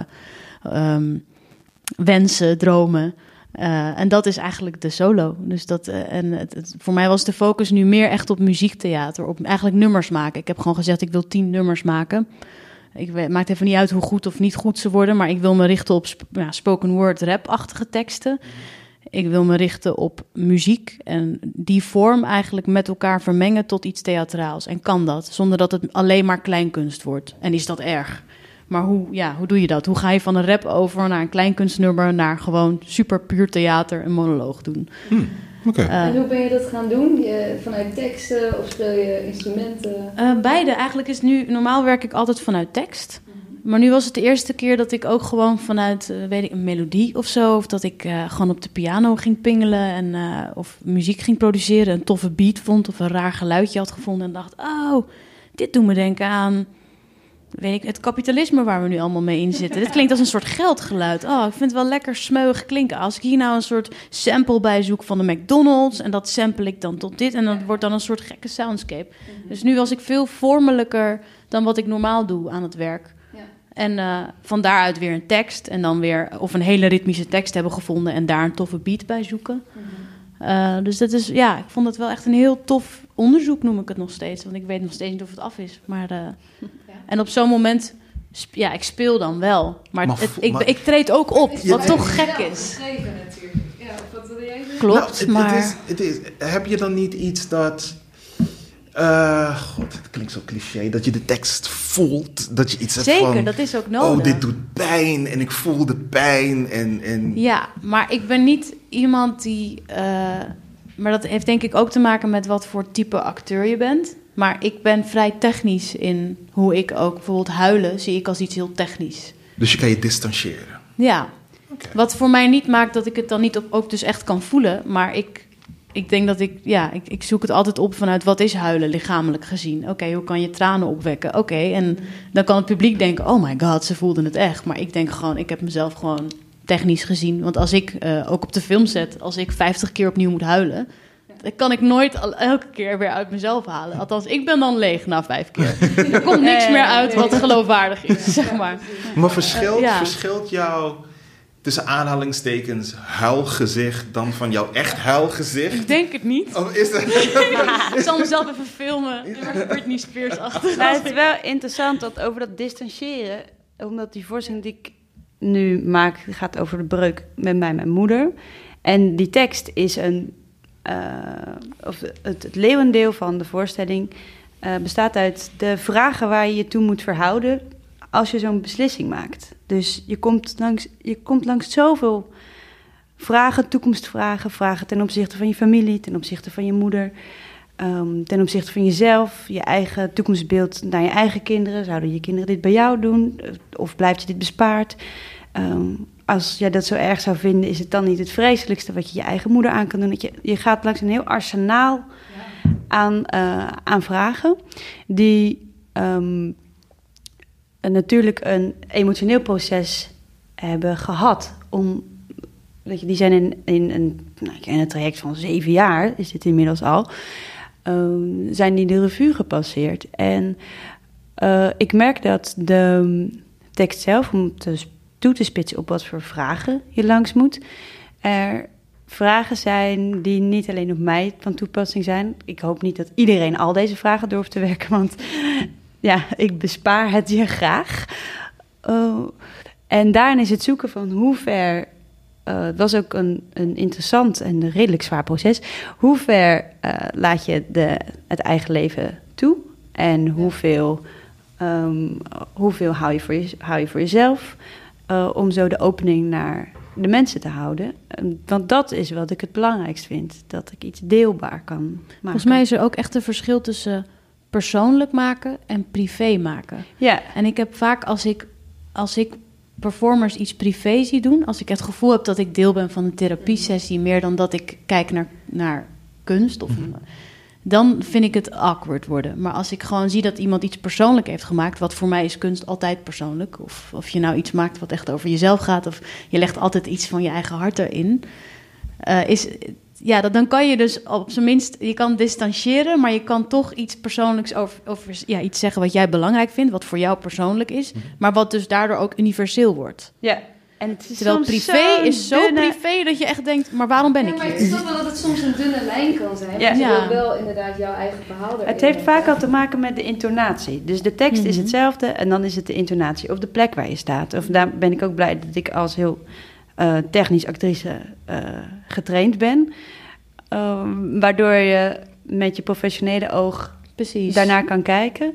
um, wensen, dromen. Uh, en dat is eigenlijk de solo. Dus dat, uh, en het, het, voor mij was de focus nu meer echt op muziektheater. Op eigenlijk nummers maken. Ik heb gewoon gezegd, ik wil tien nummers maken. Ik weet, maakt even niet uit hoe goed of niet goed ze worden. Maar ik wil me richten op sp- ja, spoken word rap-achtige teksten. Ik wil me richten op muziek. En die vorm eigenlijk met elkaar vermengen tot iets theatraals. En kan dat, zonder dat het alleen maar kleinkunst wordt. En is dat erg? Maar hoe, ja, hoe doe je dat? Hoe ga je van een rap over naar een kleinkunstnummer, naar gewoon super puur theater, een monoloog doen? Hmm, okay. uh, en hoe ben je dat gaan doen? Je, vanuit teksten of speel je instrumenten? Uh, beide. Eigenlijk is nu, normaal werk ik altijd vanuit tekst. Mm-hmm. Maar nu was het de eerste keer dat ik ook gewoon vanuit, uh, weet ik, een melodie of zo, of dat ik uh, gewoon op de piano ging pingelen en uh, of muziek ging produceren, een toffe beat vond of een raar geluidje had gevonden en dacht, oh, dit doet me denken aan, weet ik, het kapitalisme waar we nu allemaal mee in zitten. Dit klinkt als een soort geldgeluid. Oh, ik vind het wel lekker smeuig klinken. Als ik hier nou een soort sample bij zoek van de McDonald's en dat sample ik dan tot dit en dat wordt dan een soort gekke soundscape. Mm-hmm. Dus nu was ik veel vormelijker dan wat ik normaal doe aan het werk. Ja. En uh, van daaruit weer een tekst en dan weer of een hele ritmische tekst hebben gevonden en daar een toffe beat bij zoeken. Mm-hmm. Uh, dus dat is, ja, ik vond het wel echt een heel tof onderzoek, noem ik het nog steeds. Want ik weet nog steeds niet of het af is. Maar, uh, ja. En op zo'n moment, sp- ja, ik speel dan wel. Maar, maar, het, ik, maar ik treed ook op, wat ja, toch gek is. Geschreven natuurlijk. Ja, wat wil jij zeggen? Klopt, nou, het, maar... Het is, het is, heb je dan niet iets dat... Uh, God, het klinkt zo cliché, dat je de tekst voelt, dat je iets hebt Zeker, van... Zeker, dat is ook nodig. Oh, dit doet pijn en ik voel de pijn en... en... Ja, maar ik ben niet iemand die... Uh, maar dat heeft denk ik ook te maken met wat voor type acteur je bent. Maar ik ben vrij technisch in hoe ik ook bijvoorbeeld huilen zie ik als iets heel technisch. Dus je kan je distancieren? Ja, okay. Wat voor mij niet maakt dat ik het dan niet op, ook dus echt kan voelen. Maar ik, ik denk dat ik, ja, ik, ik zoek het altijd op vanuit wat is huilen lichamelijk gezien. Oké, okay, hoe kan je tranen opwekken? Oké, okay, en dan kan het publiek denken, oh my god, ze voelden het echt. Maar ik denk gewoon, ik heb mezelf gewoon technisch gezien. Want als ik, uh, ook op de filmset, als ik vijftig keer opnieuw moet huilen, dan kan ik nooit al, elke keer weer uit mezelf halen. Althans, ik ben dan leeg na vijf keer. Er komt niks meer uit wat geloofwaardig is, zeg maar. Maar verschilt, uh, ja. verschilt jouw, tussen aanhalingstekens, huilgezicht dan van jouw echt huilgezicht? Ik denk het niet. Of is dat... Ik zal mezelf even filmen. Britney Spears achter. Nou, het is wel interessant dat over dat distancieren, omdat die voorstelling die ik nu maak, gaat over de breuk met mij en mijn moeder. En die tekst is een... Uh, of het, het leeuwendeel van de voorstelling uh, bestaat uit de vragen waar je je toe moet verhouden als je zo'n beslissing maakt. Dus je komt langs, je komt langs zoveel vragen, toekomstvragen, vragen ten opzichte van je familie, ten opzichte van je moeder, um, ten opzichte van jezelf, je eigen toekomstbeeld naar je eigen kinderen. Zouden je kinderen dit bij jou doen? Of blijft je dit bespaard? Um, Als jij dat zo erg zou vinden, is het dan niet het vreselijkste wat je je eigen moeder aan kan doen? Dat je, je gaat langs een heel arsenaal ja. aan, uh, aan vragen die um, een, natuurlijk een emotioneel proces hebben gehad. Om, weet je, die zijn in, in, een, nou, in een traject van zeven jaar, is dit inmiddels al, um, zijn die de revue gepasseerd. En uh, ik merk dat de tekst zelf, om te toe te spitsen op wat voor vragen je langs moet. Er vragen zijn die niet alleen op mij van toepassing zijn. Ik hoop niet dat iedereen al deze vragen durft te werken, want ja, ik bespaar het je graag. Uh, en daarin is het zoeken van hoe ver... Uh, het was ook een, een interessant en redelijk zwaar proces. Hoe ver uh, laat je de, het eigen leven toe? En hoeveel, um, hoeveel hou, je voor je, hou je voor jezelf? Uh, om zo de opening naar de mensen te houden. Uh, want dat is wat ik het belangrijkst vind. Dat ik iets deelbaar kan maken. Volgens mij is er ook echt een verschil tussen persoonlijk maken en privé maken. Ja. En ik heb vaak als ik, als ik performers iets privé zie doen, als ik het gevoel heb dat ik deel ben van een therapiesessie, meer dan dat ik kijk naar, naar kunst, of mm-hmm. dan vind ik het awkward worden. Maar als ik gewoon zie dat iemand iets persoonlijk heeft gemaakt, wat voor mij is kunst altijd persoonlijk, of, of je nou iets maakt wat echt over jezelf gaat, of je legt altijd iets van je eigen hart erin, uh, is, ja, dat, dan kan je dus op zijn minst, je kan distancieren, maar je kan toch iets persoonlijks over, over ja, iets zeggen wat jij belangrijk vindt, wat voor jou persoonlijk is, maar wat dus daardoor ook universeel wordt. Ja. En het is Terwijl privé is zo dunne... privé dat je echt denkt, maar waarom ben ja, ik maar hier? het is toch wel dat het soms een dunne lijn kan zijn. Ja. Want je Ja. wil wel inderdaad jouw eigen verhaal erin. Het heeft vaak al te maken met de intonatie. Dus de tekst Mm-hmm. is hetzelfde en dan is het de intonatie of de plek waar je staat. Of daar ben ik ook blij dat ik als heel uh, technisch actrice uh, getraind ben. Uh, waardoor je met je professionele oog Precies. daarnaar kan kijken.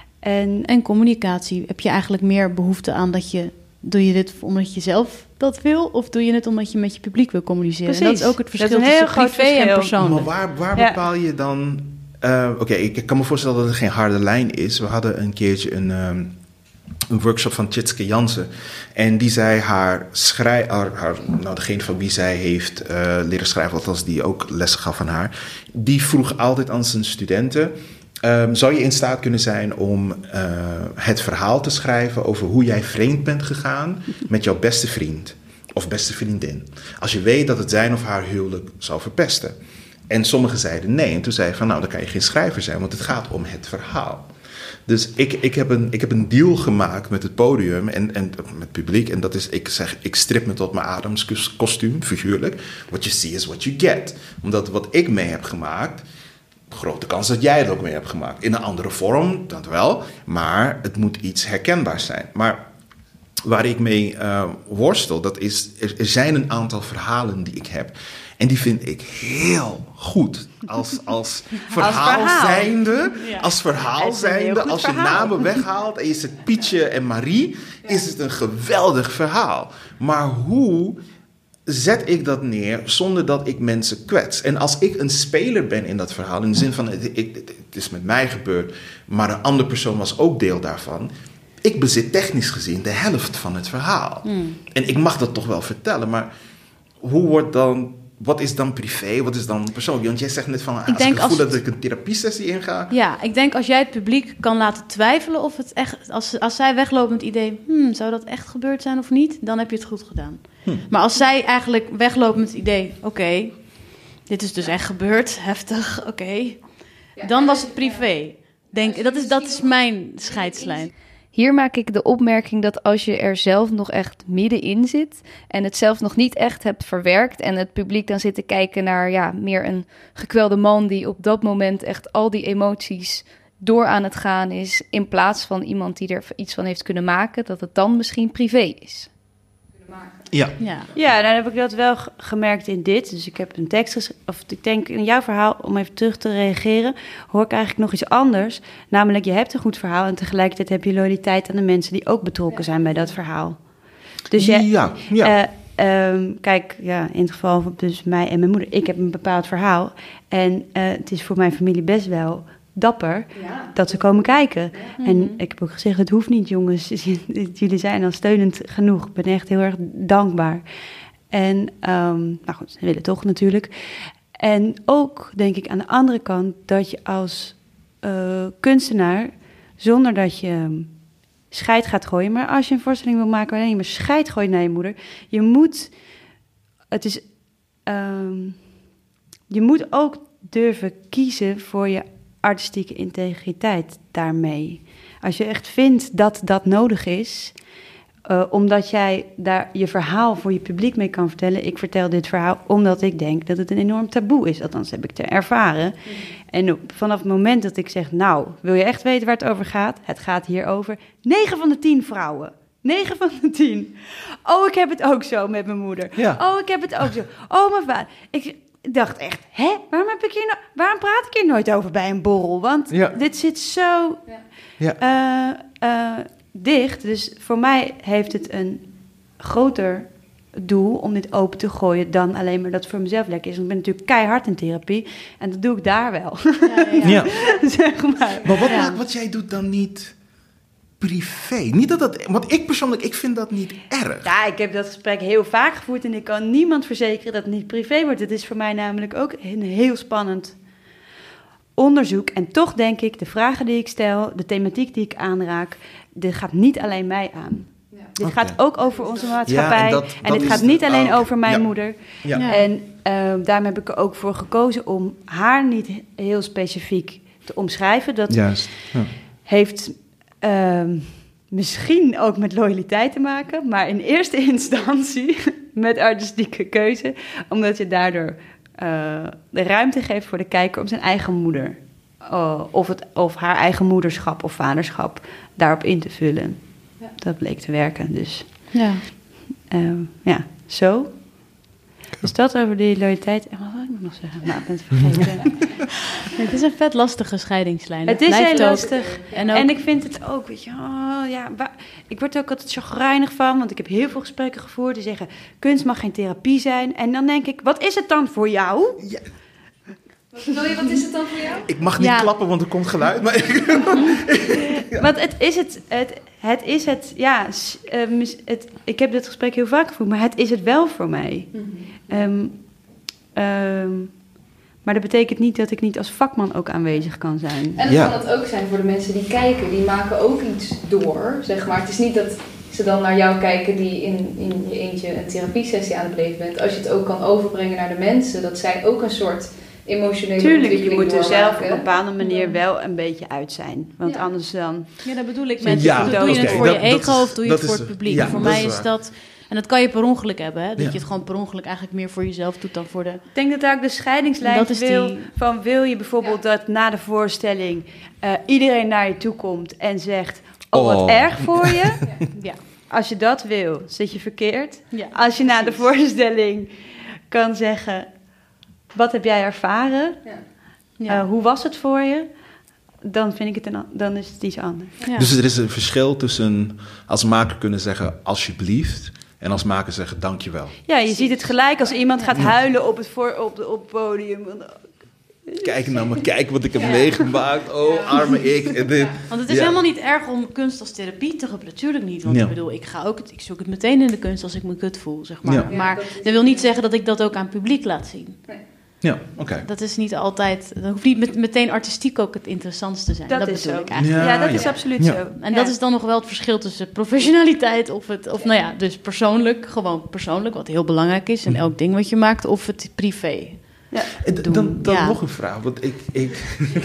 En, En communicatie, heb je eigenlijk meer behoefte aan dat je... Doe je dit omdat je zelf dat wil, of doe je het omdat je met je publiek wil communiceren? Precies. En dat is ook het verschil Dat is een heel tussen groot privé en verschil. persoonlijk. Maar waar, waar Ja. bepaal je dan... Uh, Oké, okay, ik kan me voorstellen dat het geen harde lijn is. We hadden een keertje een, um, een workshop van Tjitske Jansen. En die zei haar schrij... Haar, haar, nou, degene van wie zij heeft uh, leren schrijven, althans die ook lessen gaf van haar, die vroeg altijd aan zijn studenten... Um, zou je in staat kunnen zijn om uh, het verhaal te schrijven over hoe jij vreemd bent gegaan met jouw beste vriend of beste vriendin? Als je weet dat het zijn of haar huwelijk zou verpesten. En sommigen zeiden nee. En toen zei hij van nou, dan kan je geen schrijver zijn, want het gaat om het verhaal. Dus ik, ik, heb, een, ik heb een deal gemaakt met het podium en, en met het publiek. En dat is, ik zeg, ik strip me tot mijn Adamskostuum, figuurlijk. What you see is what you get. Omdat wat ik mee heb gemaakt... grote kans dat jij het ook mee hebt gemaakt. In een andere vorm, dat wel. Maar het moet iets herkenbaars zijn. Maar waar ik mee uh, worstel, dat is... Er, er zijn een aantal verhalen die ik heb. En die vind ik heel goed. Als, als verhaal, als verhaal. zijnde. Ja. Als verhaal zijnde. Als je verhaal. namen weghaalt en je zet Pietje en Marie... is het een geweldig verhaal. Maar hoe... zet ik dat neer zonder dat ik mensen kwets. En als ik een speler ben in dat verhaal, in de zin van, het, ik, het is met mij gebeurd, maar een andere persoon was ook deel daarvan. Ik bezit technisch gezien de helft van het verhaal. Mm. En ik mag dat toch wel vertellen, maar hoe wordt dan... Wat is dan privé? Wat is dan persoonlijk? Want jij zegt net van, ik als denk ik gevoel als... dat ik een therapiesessie inga... Ja, ik denk als jij het publiek kan laten twijfelen of het echt... Als, als zij weglopen met het idee, hmm, zou dat echt gebeurd zijn of niet? Dan heb je het goed gedaan. Hm. Maar als zij eigenlijk weglopen met het idee, oké, okay, dit is dus echt gebeurd, heftig, oké. Okay, dan was het privé. Denk, dat, is, dat is mijn scheidslijn. Hier maak ik de opmerking dat als je er zelf nog echt middenin zit en het zelf nog niet echt hebt verwerkt en het publiek dan zit te kijken naar ja, meer een gekwelde man die op dat moment echt al die emoties door aan het gaan is, in plaats van iemand die er iets van heeft kunnen maken, dat het dan misschien privé is. Ja. Ja. ja, dan heb ik dat wel g- gemerkt in dit. Dus ik heb een tekst geschreven, of ik denk in jouw verhaal, om even terug te reageren, hoor ik eigenlijk nog iets anders. Namelijk, je hebt een goed verhaal en tegelijkertijd heb je loyaliteit aan de mensen die ook betrokken zijn bij dat verhaal. Dus je, ja, ja. Uh, um, kijk, ja, in het geval van dus mij en mijn moeder, ik heb een bepaald verhaal. En uh, het is voor mijn familie best wel dapper ja. dat ze komen kijken. Ja. En ik heb ook gezegd, het hoeft niet, jongens. Jullie zijn al steunend genoeg. Ik ben echt heel erg dankbaar. En, um, nou goed, ze willen toch natuurlijk. En ook, denk ik, aan de andere kant, dat je als uh, kunstenaar, zonder dat je scheid gaat gooien, maar als je een voorstelling wil maken waarin je maar scheid gooit naar je moeder, je moet, het is, um, je moet ook durven kiezen voor je artistieke integriteit daarmee. Als je echt vindt dat dat nodig is, uh, omdat jij daar je verhaal voor je publiek mee kan vertellen. Ik vertel dit verhaal omdat ik denk dat het een enorm taboe is. Althans heb ik te ervaren. Mm. En op, vanaf het moment dat ik zeg, nou, wil je echt weten waar het over gaat? Het gaat hier over negen van de tien vrouwen. negen van de tien. Oh, ik heb het ook zo met mijn moeder. Ja. Oh, ik heb het ook zo. Oh, mijn vader. Ik... Ik dacht echt, hè, waarom, heb ik hier no- waarom praat ik hier nooit over bij een borrel? Want ja. dit zit zo ja. uh, uh, dicht. Dus voor mij heeft het een groter doel om dit open te gooien dan alleen maar dat het voor mezelf lekker is. Want ik ben natuurlijk keihard in therapie en dat doe ik daar wel. Ja, ja. ja. zeg maar. Maar wat ja. maakt wat jij doet dan niet privé? Niet dat dat, want ik persoonlijk, ik vind dat niet erg. Ja, ik heb dat gesprek heel vaak gevoerd en ik kan niemand verzekeren dat het niet privé wordt. Het is voor mij namelijk ook een heel spannend onderzoek. En toch denk ik, de vragen die ik stel, de thematiek die ik aanraak, dit gaat niet alleen mij aan. Ja. Dit okay. gaat ook over onze maatschappij. Ja, en dat, en dat dit gaat niet de, alleen oh, over mijn ja. moeder. Ja. Ja. En uh, daarom heb ik er ook voor gekozen om haar niet heel specifiek te omschrijven. Dat Juist. Ja. heeft uh, misschien ook met loyaliteit te maken, maar in eerste instantie met artistieke keuze, omdat je daardoor uh, de ruimte geeft voor de kijker om zijn eigen moeder uh, of, het, of haar eigen moederschap of vaderschap daarop in te vullen. Ja. Dat bleek te werken, dus ja, uh, ja zo. Dus dat over die loyaliteit. En wat wil ik nog zeggen? Nou, ik ben het vergeten. Het is een vet lastige scheidingslijn. Het, het is heel lastig. Ook, en, ook, en ik vind het ook, weet je, oh, ja, waar, ik word er ook altijd chagrijnig van, want ik heb heel veel gesprekken gevoerd die zeggen, kunst mag geen therapie zijn. En dan denk ik, wat is het dan voor jou? Ja. Wat bedoel je, wat is het dan voor jou? Ik mag niet ja. klappen, want er komt geluid. Maar ja. Want het is het, het, het is het, ja, uh, het, ik heb dit gesprek heel vaak gevoerd, maar het is het wel voor mij. Mm-hmm. Um, um, maar dat betekent niet dat ik niet als vakman ook aanwezig kan zijn. En dat ja. kan het ook zijn voor de mensen die kijken, die maken ook iets door, zeg maar. Het is niet dat ze dan naar jou kijken die in, in je eentje een therapiesessie aan het beleven bent. Als je het ook kan overbrengen naar de mensen, dat zij ook een soort emotionele Tuurlijk, je moet er zelf op een bepaalde manier wel een beetje uit zijn. Want ja. anders dan... Ja, dat bedoel ik. Mensen, ja, doe je okay. het voor dat, je ego is, of doe je het voor het publiek? Ja, voor mij is, is dat... En dat kan je per ongeluk hebben, hè? Dat ja. je het gewoon per ongeluk eigenlijk meer voor jezelf doet dan voor de... Ik denk dat daar ook de scheidingslijn wil... Die... van wil je bijvoorbeeld ja. dat na de voorstelling uh, iedereen naar je toe komt en zegt... Oh, oh. wat erg voor je. ja. ja. Als je dat wil, zit je verkeerd. Ja, Als je na de voorstelling kan zeggen... Wat heb jij ervaren? Ja. Ja. Uh, hoe was het voor je? Dan vind ik het een, dan is het iets anders. Ja. Dus er is een verschil tussen als maker kunnen zeggen alsjeblieft En als maker zeggen, dankjewel. Ja, je ziet het gelijk als iemand gaat huilen op het, voor, op, de, op het podium. Kijk naar me, kijk wat ik heb ja. meegemaakt. Oh, arme ik. En dit. Ja. Want het is ja. helemaal niet erg om kunst als therapie te gebruiken. Natuurlijk niet. Want ja. ik bedoel, ik ga ook, ik zoek het meteen in de kunst als ik me kut voel, zeg maar. Ja. Maar dat wil niet zeggen dat ik dat ook aan het publiek laat zien. Nee. Ja, oké. Okay. Dat is niet altijd... Dat hoeft niet met, meteen artistiek ook het interessantste te zijn. Dat, dat is bedoel zo. ik eigenlijk. Ja, ja dat is ja. absoluut ja. zo. En ja. dat is dan nog wel het verschil tussen professionaliteit of het... Of nou ja, dus persoonlijk, gewoon persoonlijk, wat heel belangrijk is in elk ding wat je maakt, of het privé. Ja. Dan, dan, dan ja. nog een vraag, want ik... ik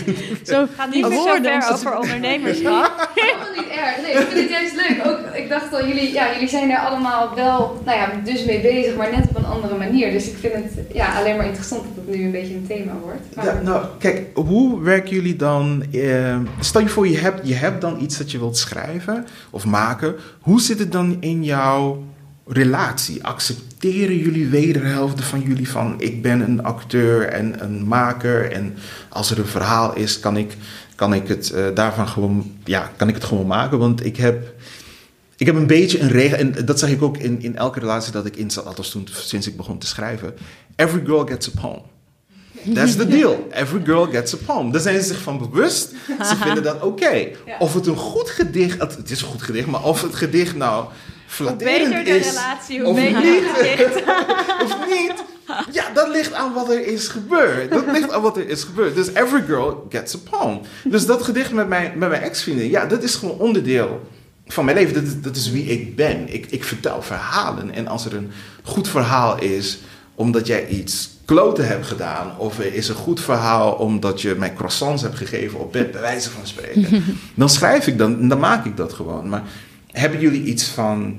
zo gaat niet meer zo ver over ondernemerschap. Helemaal niet erg. Nee, ik vind het juist leuk. Ook, ik dacht al, jullie, ja, jullie zijn daar allemaal wel, nou ja, dus mee bezig, maar net op een andere manier. Dus ik vind het ja, alleen maar interessant dat het nu een beetje een thema wordt. Maar... Ja, nou, kijk, hoe werken jullie dan... Eh, stel je voor, je hebt, je hebt dan iets dat je wilt schrijven of maken. Hoe zit het dan in jouw relatie? Accepteren jullie wederhelften van jullie van ik ben een acteur en een maker en als er een verhaal is kan ik, kan ik het uh, daarvan gewoon ja kan ik het gewoon maken, want ik heb ik heb een beetje een regel en dat zeg ik ook in, in elke relatie dat ik in zat, althans toen sinds ik begon te schrijven. Every girl gets a poem. That's the deal. Every girl gets a poem. Daar zijn ze zich van bewust. Ze vinden dat oké. Okay. Ja. Of het een goed gedicht, het is een goed gedicht, maar of het gedicht nou flatterend hoe beter de is, relatie, hoe of beter niet, gedicht. of niet. Ja, dat ligt aan wat er is gebeurd. Dat ligt aan wat er is gebeurd. Dus every girl gets a poem. Dus dat gedicht met mijn, met mijn ex-vriendin, ja, dat is gewoon onderdeel van mijn leven. Dat is, dat is wie ik ben. Ik, ik vertel verhalen. En als er een goed verhaal is, omdat jij iets kloten hebt gedaan, of er is een goed verhaal omdat je mij croissants hebt gegeven op bed, bij wijze van spreken, dan schrijf ik dan, dan maak ik dat gewoon. Maar hebben jullie iets van,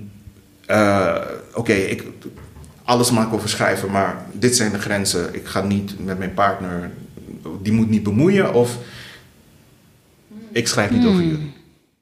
uh, oké, okay, ik alles mag ik over schrijven, maar dit zijn de grenzen. Ik ga niet met mijn partner, die moet niet bemoeien, of ik schrijf niet hmm. over jullie.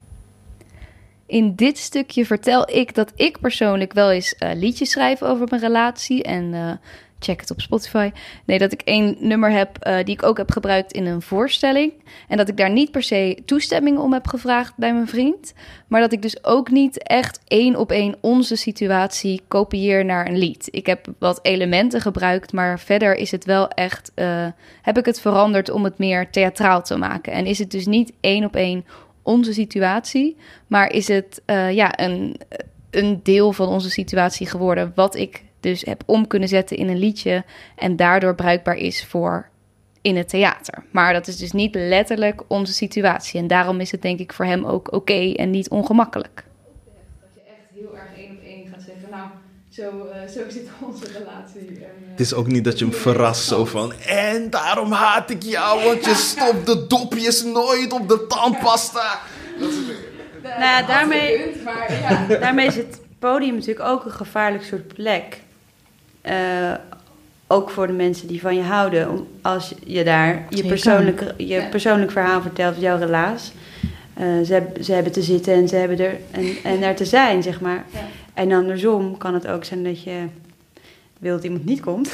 In dit stukje vertel ik dat ik persoonlijk wel eens uh, liedjes schrijf over mijn relatie en uh, check het op Spotify. Nee, dat ik één nummer heb uh, die ik ook heb gebruikt in een voorstelling. En dat ik daar niet per se toestemming om heb gevraagd bij mijn vriend. Maar dat ik dus ook niet echt één op één onze situatie kopieer naar een lied. Ik heb wat elementen gebruikt, maar verder is het wel echt... Uh, heb ik het veranderd om het meer theatraal te maken. En is het dus niet één op één onze situatie, maar is het uh, ja, een, een deel van onze situatie geworden, wat ik dus heb om kunnen zetten in een liedje en daardoor bruikbaar is voor in het theater. Maar dat is dus niet letterlijk onze situatie en daarom is het denk ik voor hem ook oké okay en niet ongemakkelijk. Dat je echt heel erg één op één gaat zeggen, nou, zo, uh, zo zit onze relatie. En, uh, het is ook niet dat je hem verrast zo van, en daarom haat ik jou, want je stopt de dopjes nooit op de tandpasta. Dat is het. Nou ja, daarmee, punt, maar, ja. daarmee is het podium natuurlijk ook een gevaarlijk soort plek. Uh, ook voor de mensen die van je houden. Als je daar je persoonlijk, je persoonlijk verhaal vertelt, jouw relaas. Uh, ze, heb, ze hebben te zitten en ze hebben er en, en er te zijn, zeg maar. Ja. En andersom kan het ook zijn dat je wil dat iemand niet komt.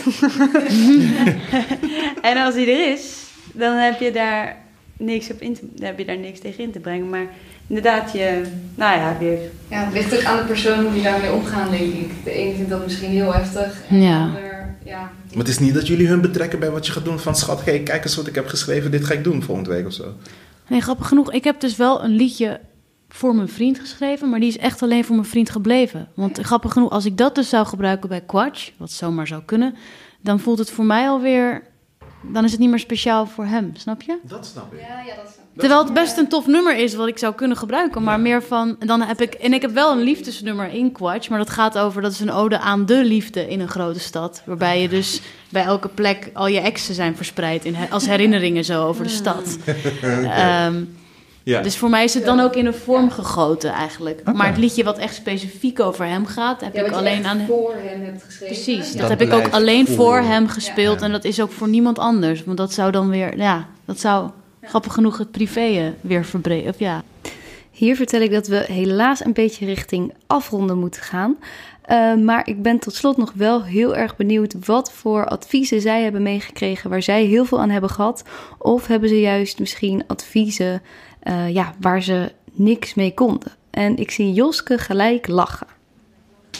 En als hij er is, dan heb je daar niks op in te, dan heb je daar niks tegen in te brengen. Maar inderdaad, je, nou ja, weer. Ja, het ligt ook aan de persoon die daarmee omgaan, denk ik. De ene vindt dat misschien heel heftig. En ja. de ander, ja. Maar het is niet dat jullie hun betrekken bij wat je gaat doen. Van schat, hey, kijk eens wat ik heb geschreven. Dit ga ik doen volgende week of zo. Nee, grappig genoeg. Ik heb dus wel een liedje voor mijn vriend geschreven, maar die is echt alleen voor mijn vriend gebleven. Want grappig genoeg, als ik dat dus zou gebruiken bij Quatsch, wat zomaar zou kunnen, dan voelt het voor mij alweer, dan is het niet meer speciaal voor hem, snap je? Dat snap ik. Ja, ja, dat snap ik. Terwijl het best een tof nummer is wat ik zou kunnen gebruiken, maar meer van, dan heb ik, en ik heb wel een liefdesnummer in Quatsch, maar dat gaat over, dat is een ode aan de liefde in een grote stad, waarbij je dus bij elke plek al je exen zijn verspreid in, als herinneringen zo over de stad. Okay. Um, Ja. Dus voor mij is het dan ook in een vorm gegoten eigenlijk. Okay. Maar het liedje wat echt specifiek over hem gaat, heb ja, ik alleen aan voor hem hebt geschreven. Precies, dat, dat heb ik ook alleen voor, voor hem gespeeld ja. En dat is ook voor niemand anders. Want dat zou dan weer, ja, dat zou ja. grappig genoeg het privé weer verbreden. Of ja. Hier vertel ik dat we helaas een beetje richting afronden moeten gaan. Uh, maar ik ben tot slot nog wel heel erg benieuwd wat voor adviezen zij hebben meegekregen waar zij heel veel aan hebben gehad. Of hebben ze juist misschien adviezen uh, ja, waar ze niks mee konden. En ik zie Joske gelijk lachen.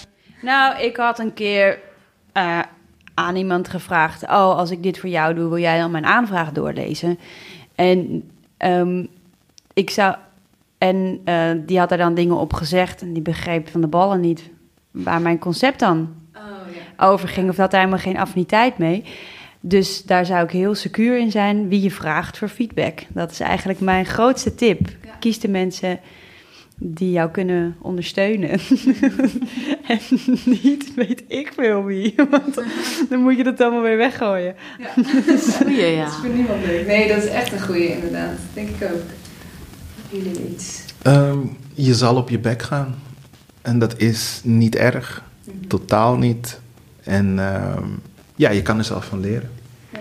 Nou, ik had een keer uh, aan iemand gevraagd... oh, als ik dit voor jou doe, wil jij dan mijn aanvraag doorlezen? En um, ik zou... En uh, die had er dan dingen op gezegd... en die begreep van de ballen niet waar mijn concept dan oh, ja. over ging... of had daar helemaal geen affiniteit mee... Dus daar zou ik heel secuur in zijn wie je vraagt voor feedback. Dat is eigenlijk mijn grootste tip. Ja. Kies de mensen die jou kunnen ondersteunen. En niet weet ik veel wie. Want dan moet je dat allemaal weer weggooien. Ja. Goeie, ja. Dat is voor niemand leuk. Nee, dat is echt een goeie inderdaad. Denk ik ook. Jullie iets? Um, je zal op je bek gaan. En dat is niet erg. Mm-hmm. Totaal niet. En... Um, Ja, je kan er zelf van leren. Ja,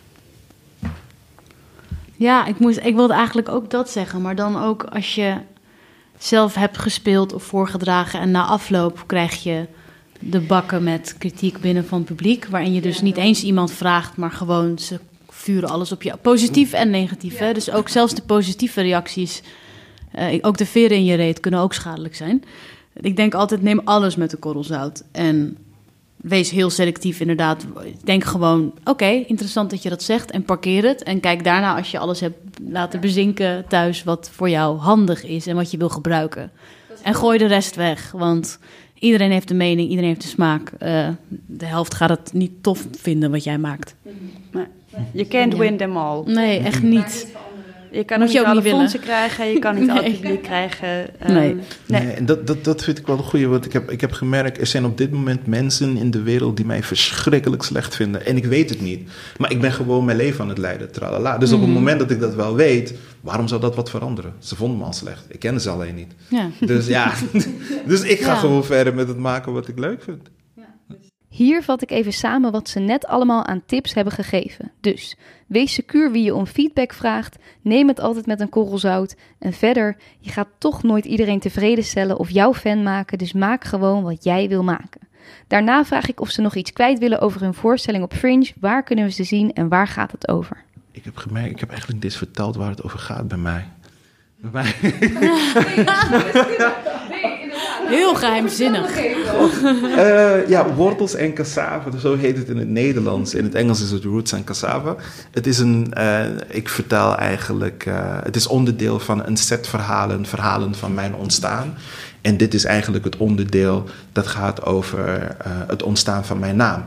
ja ik, moest, ik wilde eigenlijk ook dat zeggen. Maar dan ook als je zelf hebt gespeeld of voorgedragen... en na afloop krijg je de bakken met kritiek binnen van het publiek... waarin je dus ja, niet eens iemand vraagt... maar gewoon ze vuren alles op je. Positief en negatief. Ja. Hè? Dus ook zelfs de positieve reacties... Uh, ook de veren in je reet kunnen ook schadelijk zijn. Ik denk altijd, neem alles met een korrel zout. En... wees heel selectief inderdaad. Denk gewoon, oké, okay, interessant dat je dat zegt... en parkeer het. En kijk daarna als je alles hebt laten bezinken thuis... wat voor jou handig is en wat je wil gebruiken. En gooi de rest weg, want iedereen heeft een mening... iedereen heeft een smaak. Uh, de helft gaat het niet tof vinden wat jij maakt. Maar je can't win them all. Nee, echt niet. Je kan ook niet alle fondsen krijgen, je kan niet nee. al het publiek krijgen. Um, nee. nee. nee en dat, dat, dat vind ik wel een goeie, want ik heb, ik heb gemerkt... er zijn op dit moment mensen in de wereld die mij verschrikkelijk slecht vinden. En ik weet het niet. Maar ik ben gewoon mijn leven aan het leiden, tralala. Dus mm. op het moment dat ik dat wel weet... waarom zou dat wat veranderen? Ze vonden me al slecht. Ik ken ze alleen niet. Ja. Dus ja, dus ik ga ja. gewoon verder met het maken wat ik leuk vind. Hier vat ik even samen wat ze net allemaal aan tips hebben gegeven. Dus, wees secuur wie je om feedback vraagt, neem het altijd met een korrel zout. En verder, je gaat toch nooit iedereen tevreden stellen of jouw fan maken, dus maak gewoon wat jij wil maken. Daarna vraag ik of ze nog iets kwijt willen over hun voorstelling op Fringe. Waar kunnen we ze zien en waar gaat het over? Ik heb gemerkt, ik heb eigenlijk dit verteld waar het over gaat bij mij. Bij mij. Heel geheimzinnig. Uh, ja, wortels en cassava, zo heet het in het Nederlands. In het Engels is het roots en cassava. Het is een, uh, ik vertel eigenlijk, uh, het is onderdeel van een set verhalen, verhalen van mijn ontstaan. En dit is eigenlijk het onderdeel dat gaat over uh, het ontstaan van mijn naam.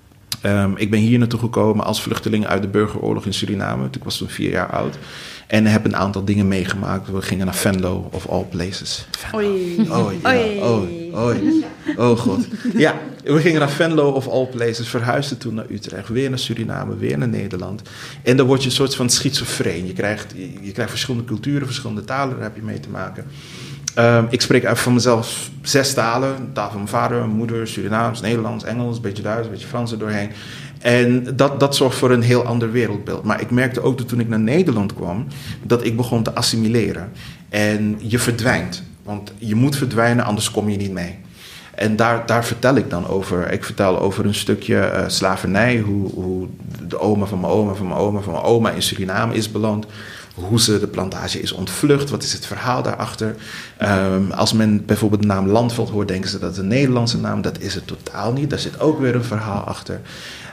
Um, ik ben hier naartoe gekomen als vluchteling uit de burgeroorlog in Suriname. Ik was toen vier jaar oud. En heb een aantal dingen meegemaakt. We gingen naar Venlo, of all places. Venlo. Oei. Oh, ja. Oei. Oei. Oei. Oh god. Ja, we gingen naar Venlo, of all places. Verhuisden toen naar Utrecht. Weer naar Suriname, weer naar Nederland. En dan word je een soort van schizofreen. Je krijgt, je, je krijgt verschillende culturen, verschillende talen. Daar heb je mee te maken. Um, ik spreek uit van mezelf zes talen. De taal van mijn vader, mijn moeder, Surinaams, Nederlands, Engels, een beetje Duits, een beetje Frans er doorheen. En dat, dat zorgt voor een heel ander wereldbeeld. Maar ik merkte ook dat toen ik naar Nederland kwam, dat ik begon te assimileren. En je verdwijnt. Want je moet verdwijnen, anders kom je niet mee. En daar, daar vertel ik dan over. Ik vertel over een stukje uh, slavernij. Hoe, hoe de oma van mijn oma van mijn oma van mijn oma in Suriname is beland. Hoe ze de plantage is ontvlucht. Wat is het verhaal daarachter? Um, als men bijvoorbeeld de naam Landveld hoort, denken ze dat het een Nederlandse naam. Dat is het totaal niet. Daar zit ook weer een verhaal achter.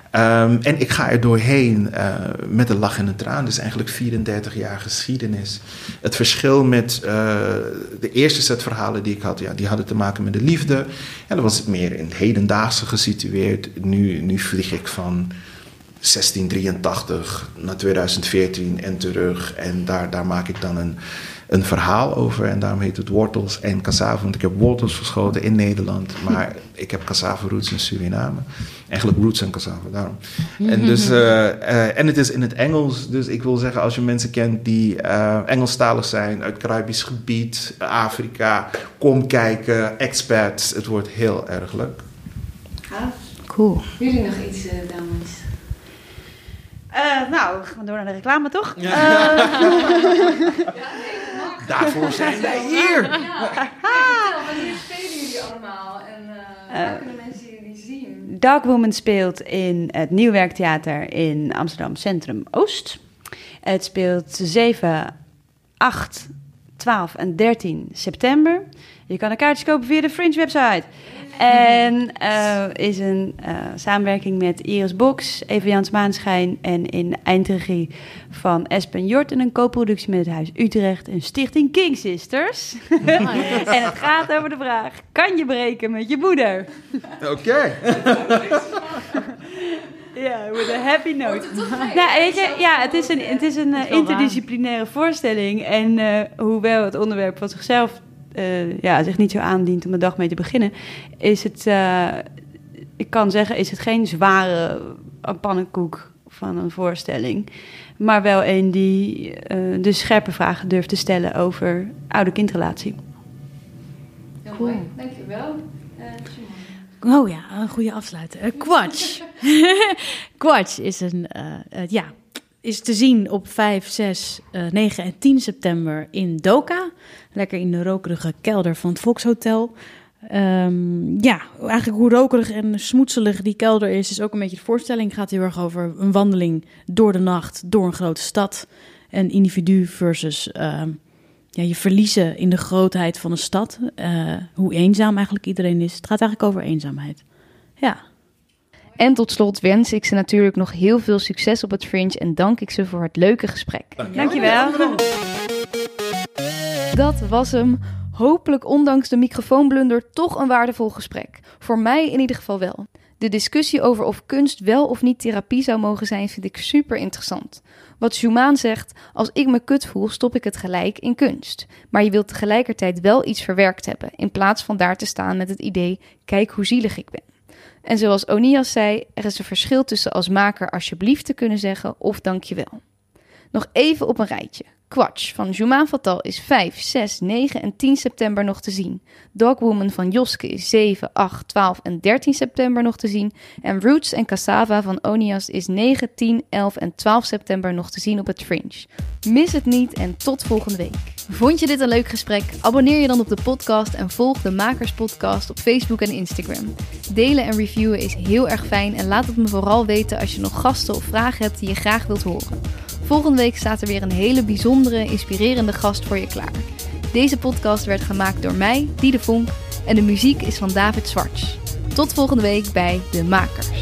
Um, en ik ga er doorheen uh, met een lach en een traan. Dus eigenlijk vierendertig jaar geschiedenis. Het verschil met uh, de eerste set verhalen die ik had, ja, die hadden te maken met de liefde. En dan was het meer in het hedendaagse gesitueerd. Nu, nu vlieg ik van zestien drieëntachtig naar tweeduizend veertien en terug. En daar, daar maak ik dan een, een verhaal over. En daarom heet het wortels en cassava. Want ik heb wortels verschoten in Nederland. Maar ik heb cassava roots in Suriname. Eigenlijk roots en cassava, daarom. En, dus, uh, uh, en het is in het Engels. Dus ik wil zeggen, als je mensen kent die uh, Engelstalig zijn, uit Caribisch gebied, Afrika, kom kijken, expats. Het wordt heel erg leuk. Gaaf. Cool. Jullie nog iets, uh, dames? Uh, nou, gaan we door naar de reclame, toch? Ja. Uh. Ja, nee, daarvoor zijn wij hier. Ja. Vertel, wanneer spelen jullie allemaal en uh, waar uh, kunnen mensen jullie zien? Dark Woman speelt in het Nieuwwerktheater in Amsterdam Centrum Oost. Het speelt zeven, acht, twaalf en dertien september. Je kan een kaartjes kopen via de Fringe website. En uh, is een uh, samenwerking met Iris Box, Eva Jans Maanschijn en in eindregie van Espen Jort en een co-productie met het Huis Utrecht en Stichting King Sisters. En het gaat over de vraag, kan je breken met je moeder? Oké. Okay. Ja, with a happy note. Nou, weet je, ja, het is een, het is een uh, interdisciplinaire voorstelling. En uh, hoewel het onderwerp van zichzelf uh, ja, zich niet zo aandient om de dag mee te beginnen, is het, uh, ik kan zeggen, is het geen zware pannenkoek van een voorstelling. Maar wel een die uh, de scherpe vragen durft te stellen over ouder-kindrelatie. Heel mooi, dankjewel. Uh, Oh ja, een goede afsluiter. Uh, Quatsch. Quatsch is, een, uh, uh, ja, is te zien op vijf, zes, negen en tien september in Doka. Lekker in de rokerige kelder van het Volkshotel. Um, ja, eigenlijk hoe rokerig en smoetselig die kelder is, is ook een beetje de voorstelling. Het gaat heel erg over een wandeling door de nacht, door een grote stad. Een individu versus uh, ja, je verliezen in de grootheid van een stad. Uh, hoe eenzaam eigenlijk iedereen is. Het gaat eigenlijk over eenzaamheid. Ja. En tot slot wens ik ze natuurlijk nog heel veel succes op het Fringe en dank ik ze voor het leuke gesprek. Dankjewel. Dat was hem. Hopelijk ondanks de microfoonblunder toch een waardevol gesprek. Voor mij in ieder geval wel. De discussie over of kunst wel of niet therapie zou mogen zijn vind ik super interessant. Wat Schumann zegt, als ik me kut voel stop ik het gelijk in kunst. Maar je wilt tegelijkertijd wel iets verwerkt hebben in plaats van daar te staan met het idee, kijk hoe zielig ik ben. En zoals Onias zei, er is een verschil tussen als maker alsjeblieft te kunnen zeggen of dankjewel. Nog even op een rijtje. Quatsch van Joumaan Fatal is vijf, zes, negen en tien september nog te zien. Dogwoman van Joske is zeven, acht, twaalf en dertien september nog te zien. En Roots en Cassava van Onias is negen, tien, elf en twaalf september nog te zien op het Fringe. Mis het niet en tot volgende week. Vond je dit een leuk gesprek? Abonneer je dan op de podcast en volg de Makers Podcast op Facebook en Instagram. Delen en reviewen is heel erg fijn en laat het me vooral weten als je nog gasten of vragen hebt die je graag wilt horen. Volgende week staat er weer een hele bijzondere, inspirerende gast voor je klaar. Deze podcast werd gemaakt door mij, Diede Vonk, en de muziek is van David Zwarts. Tot volgende week bij De Makers.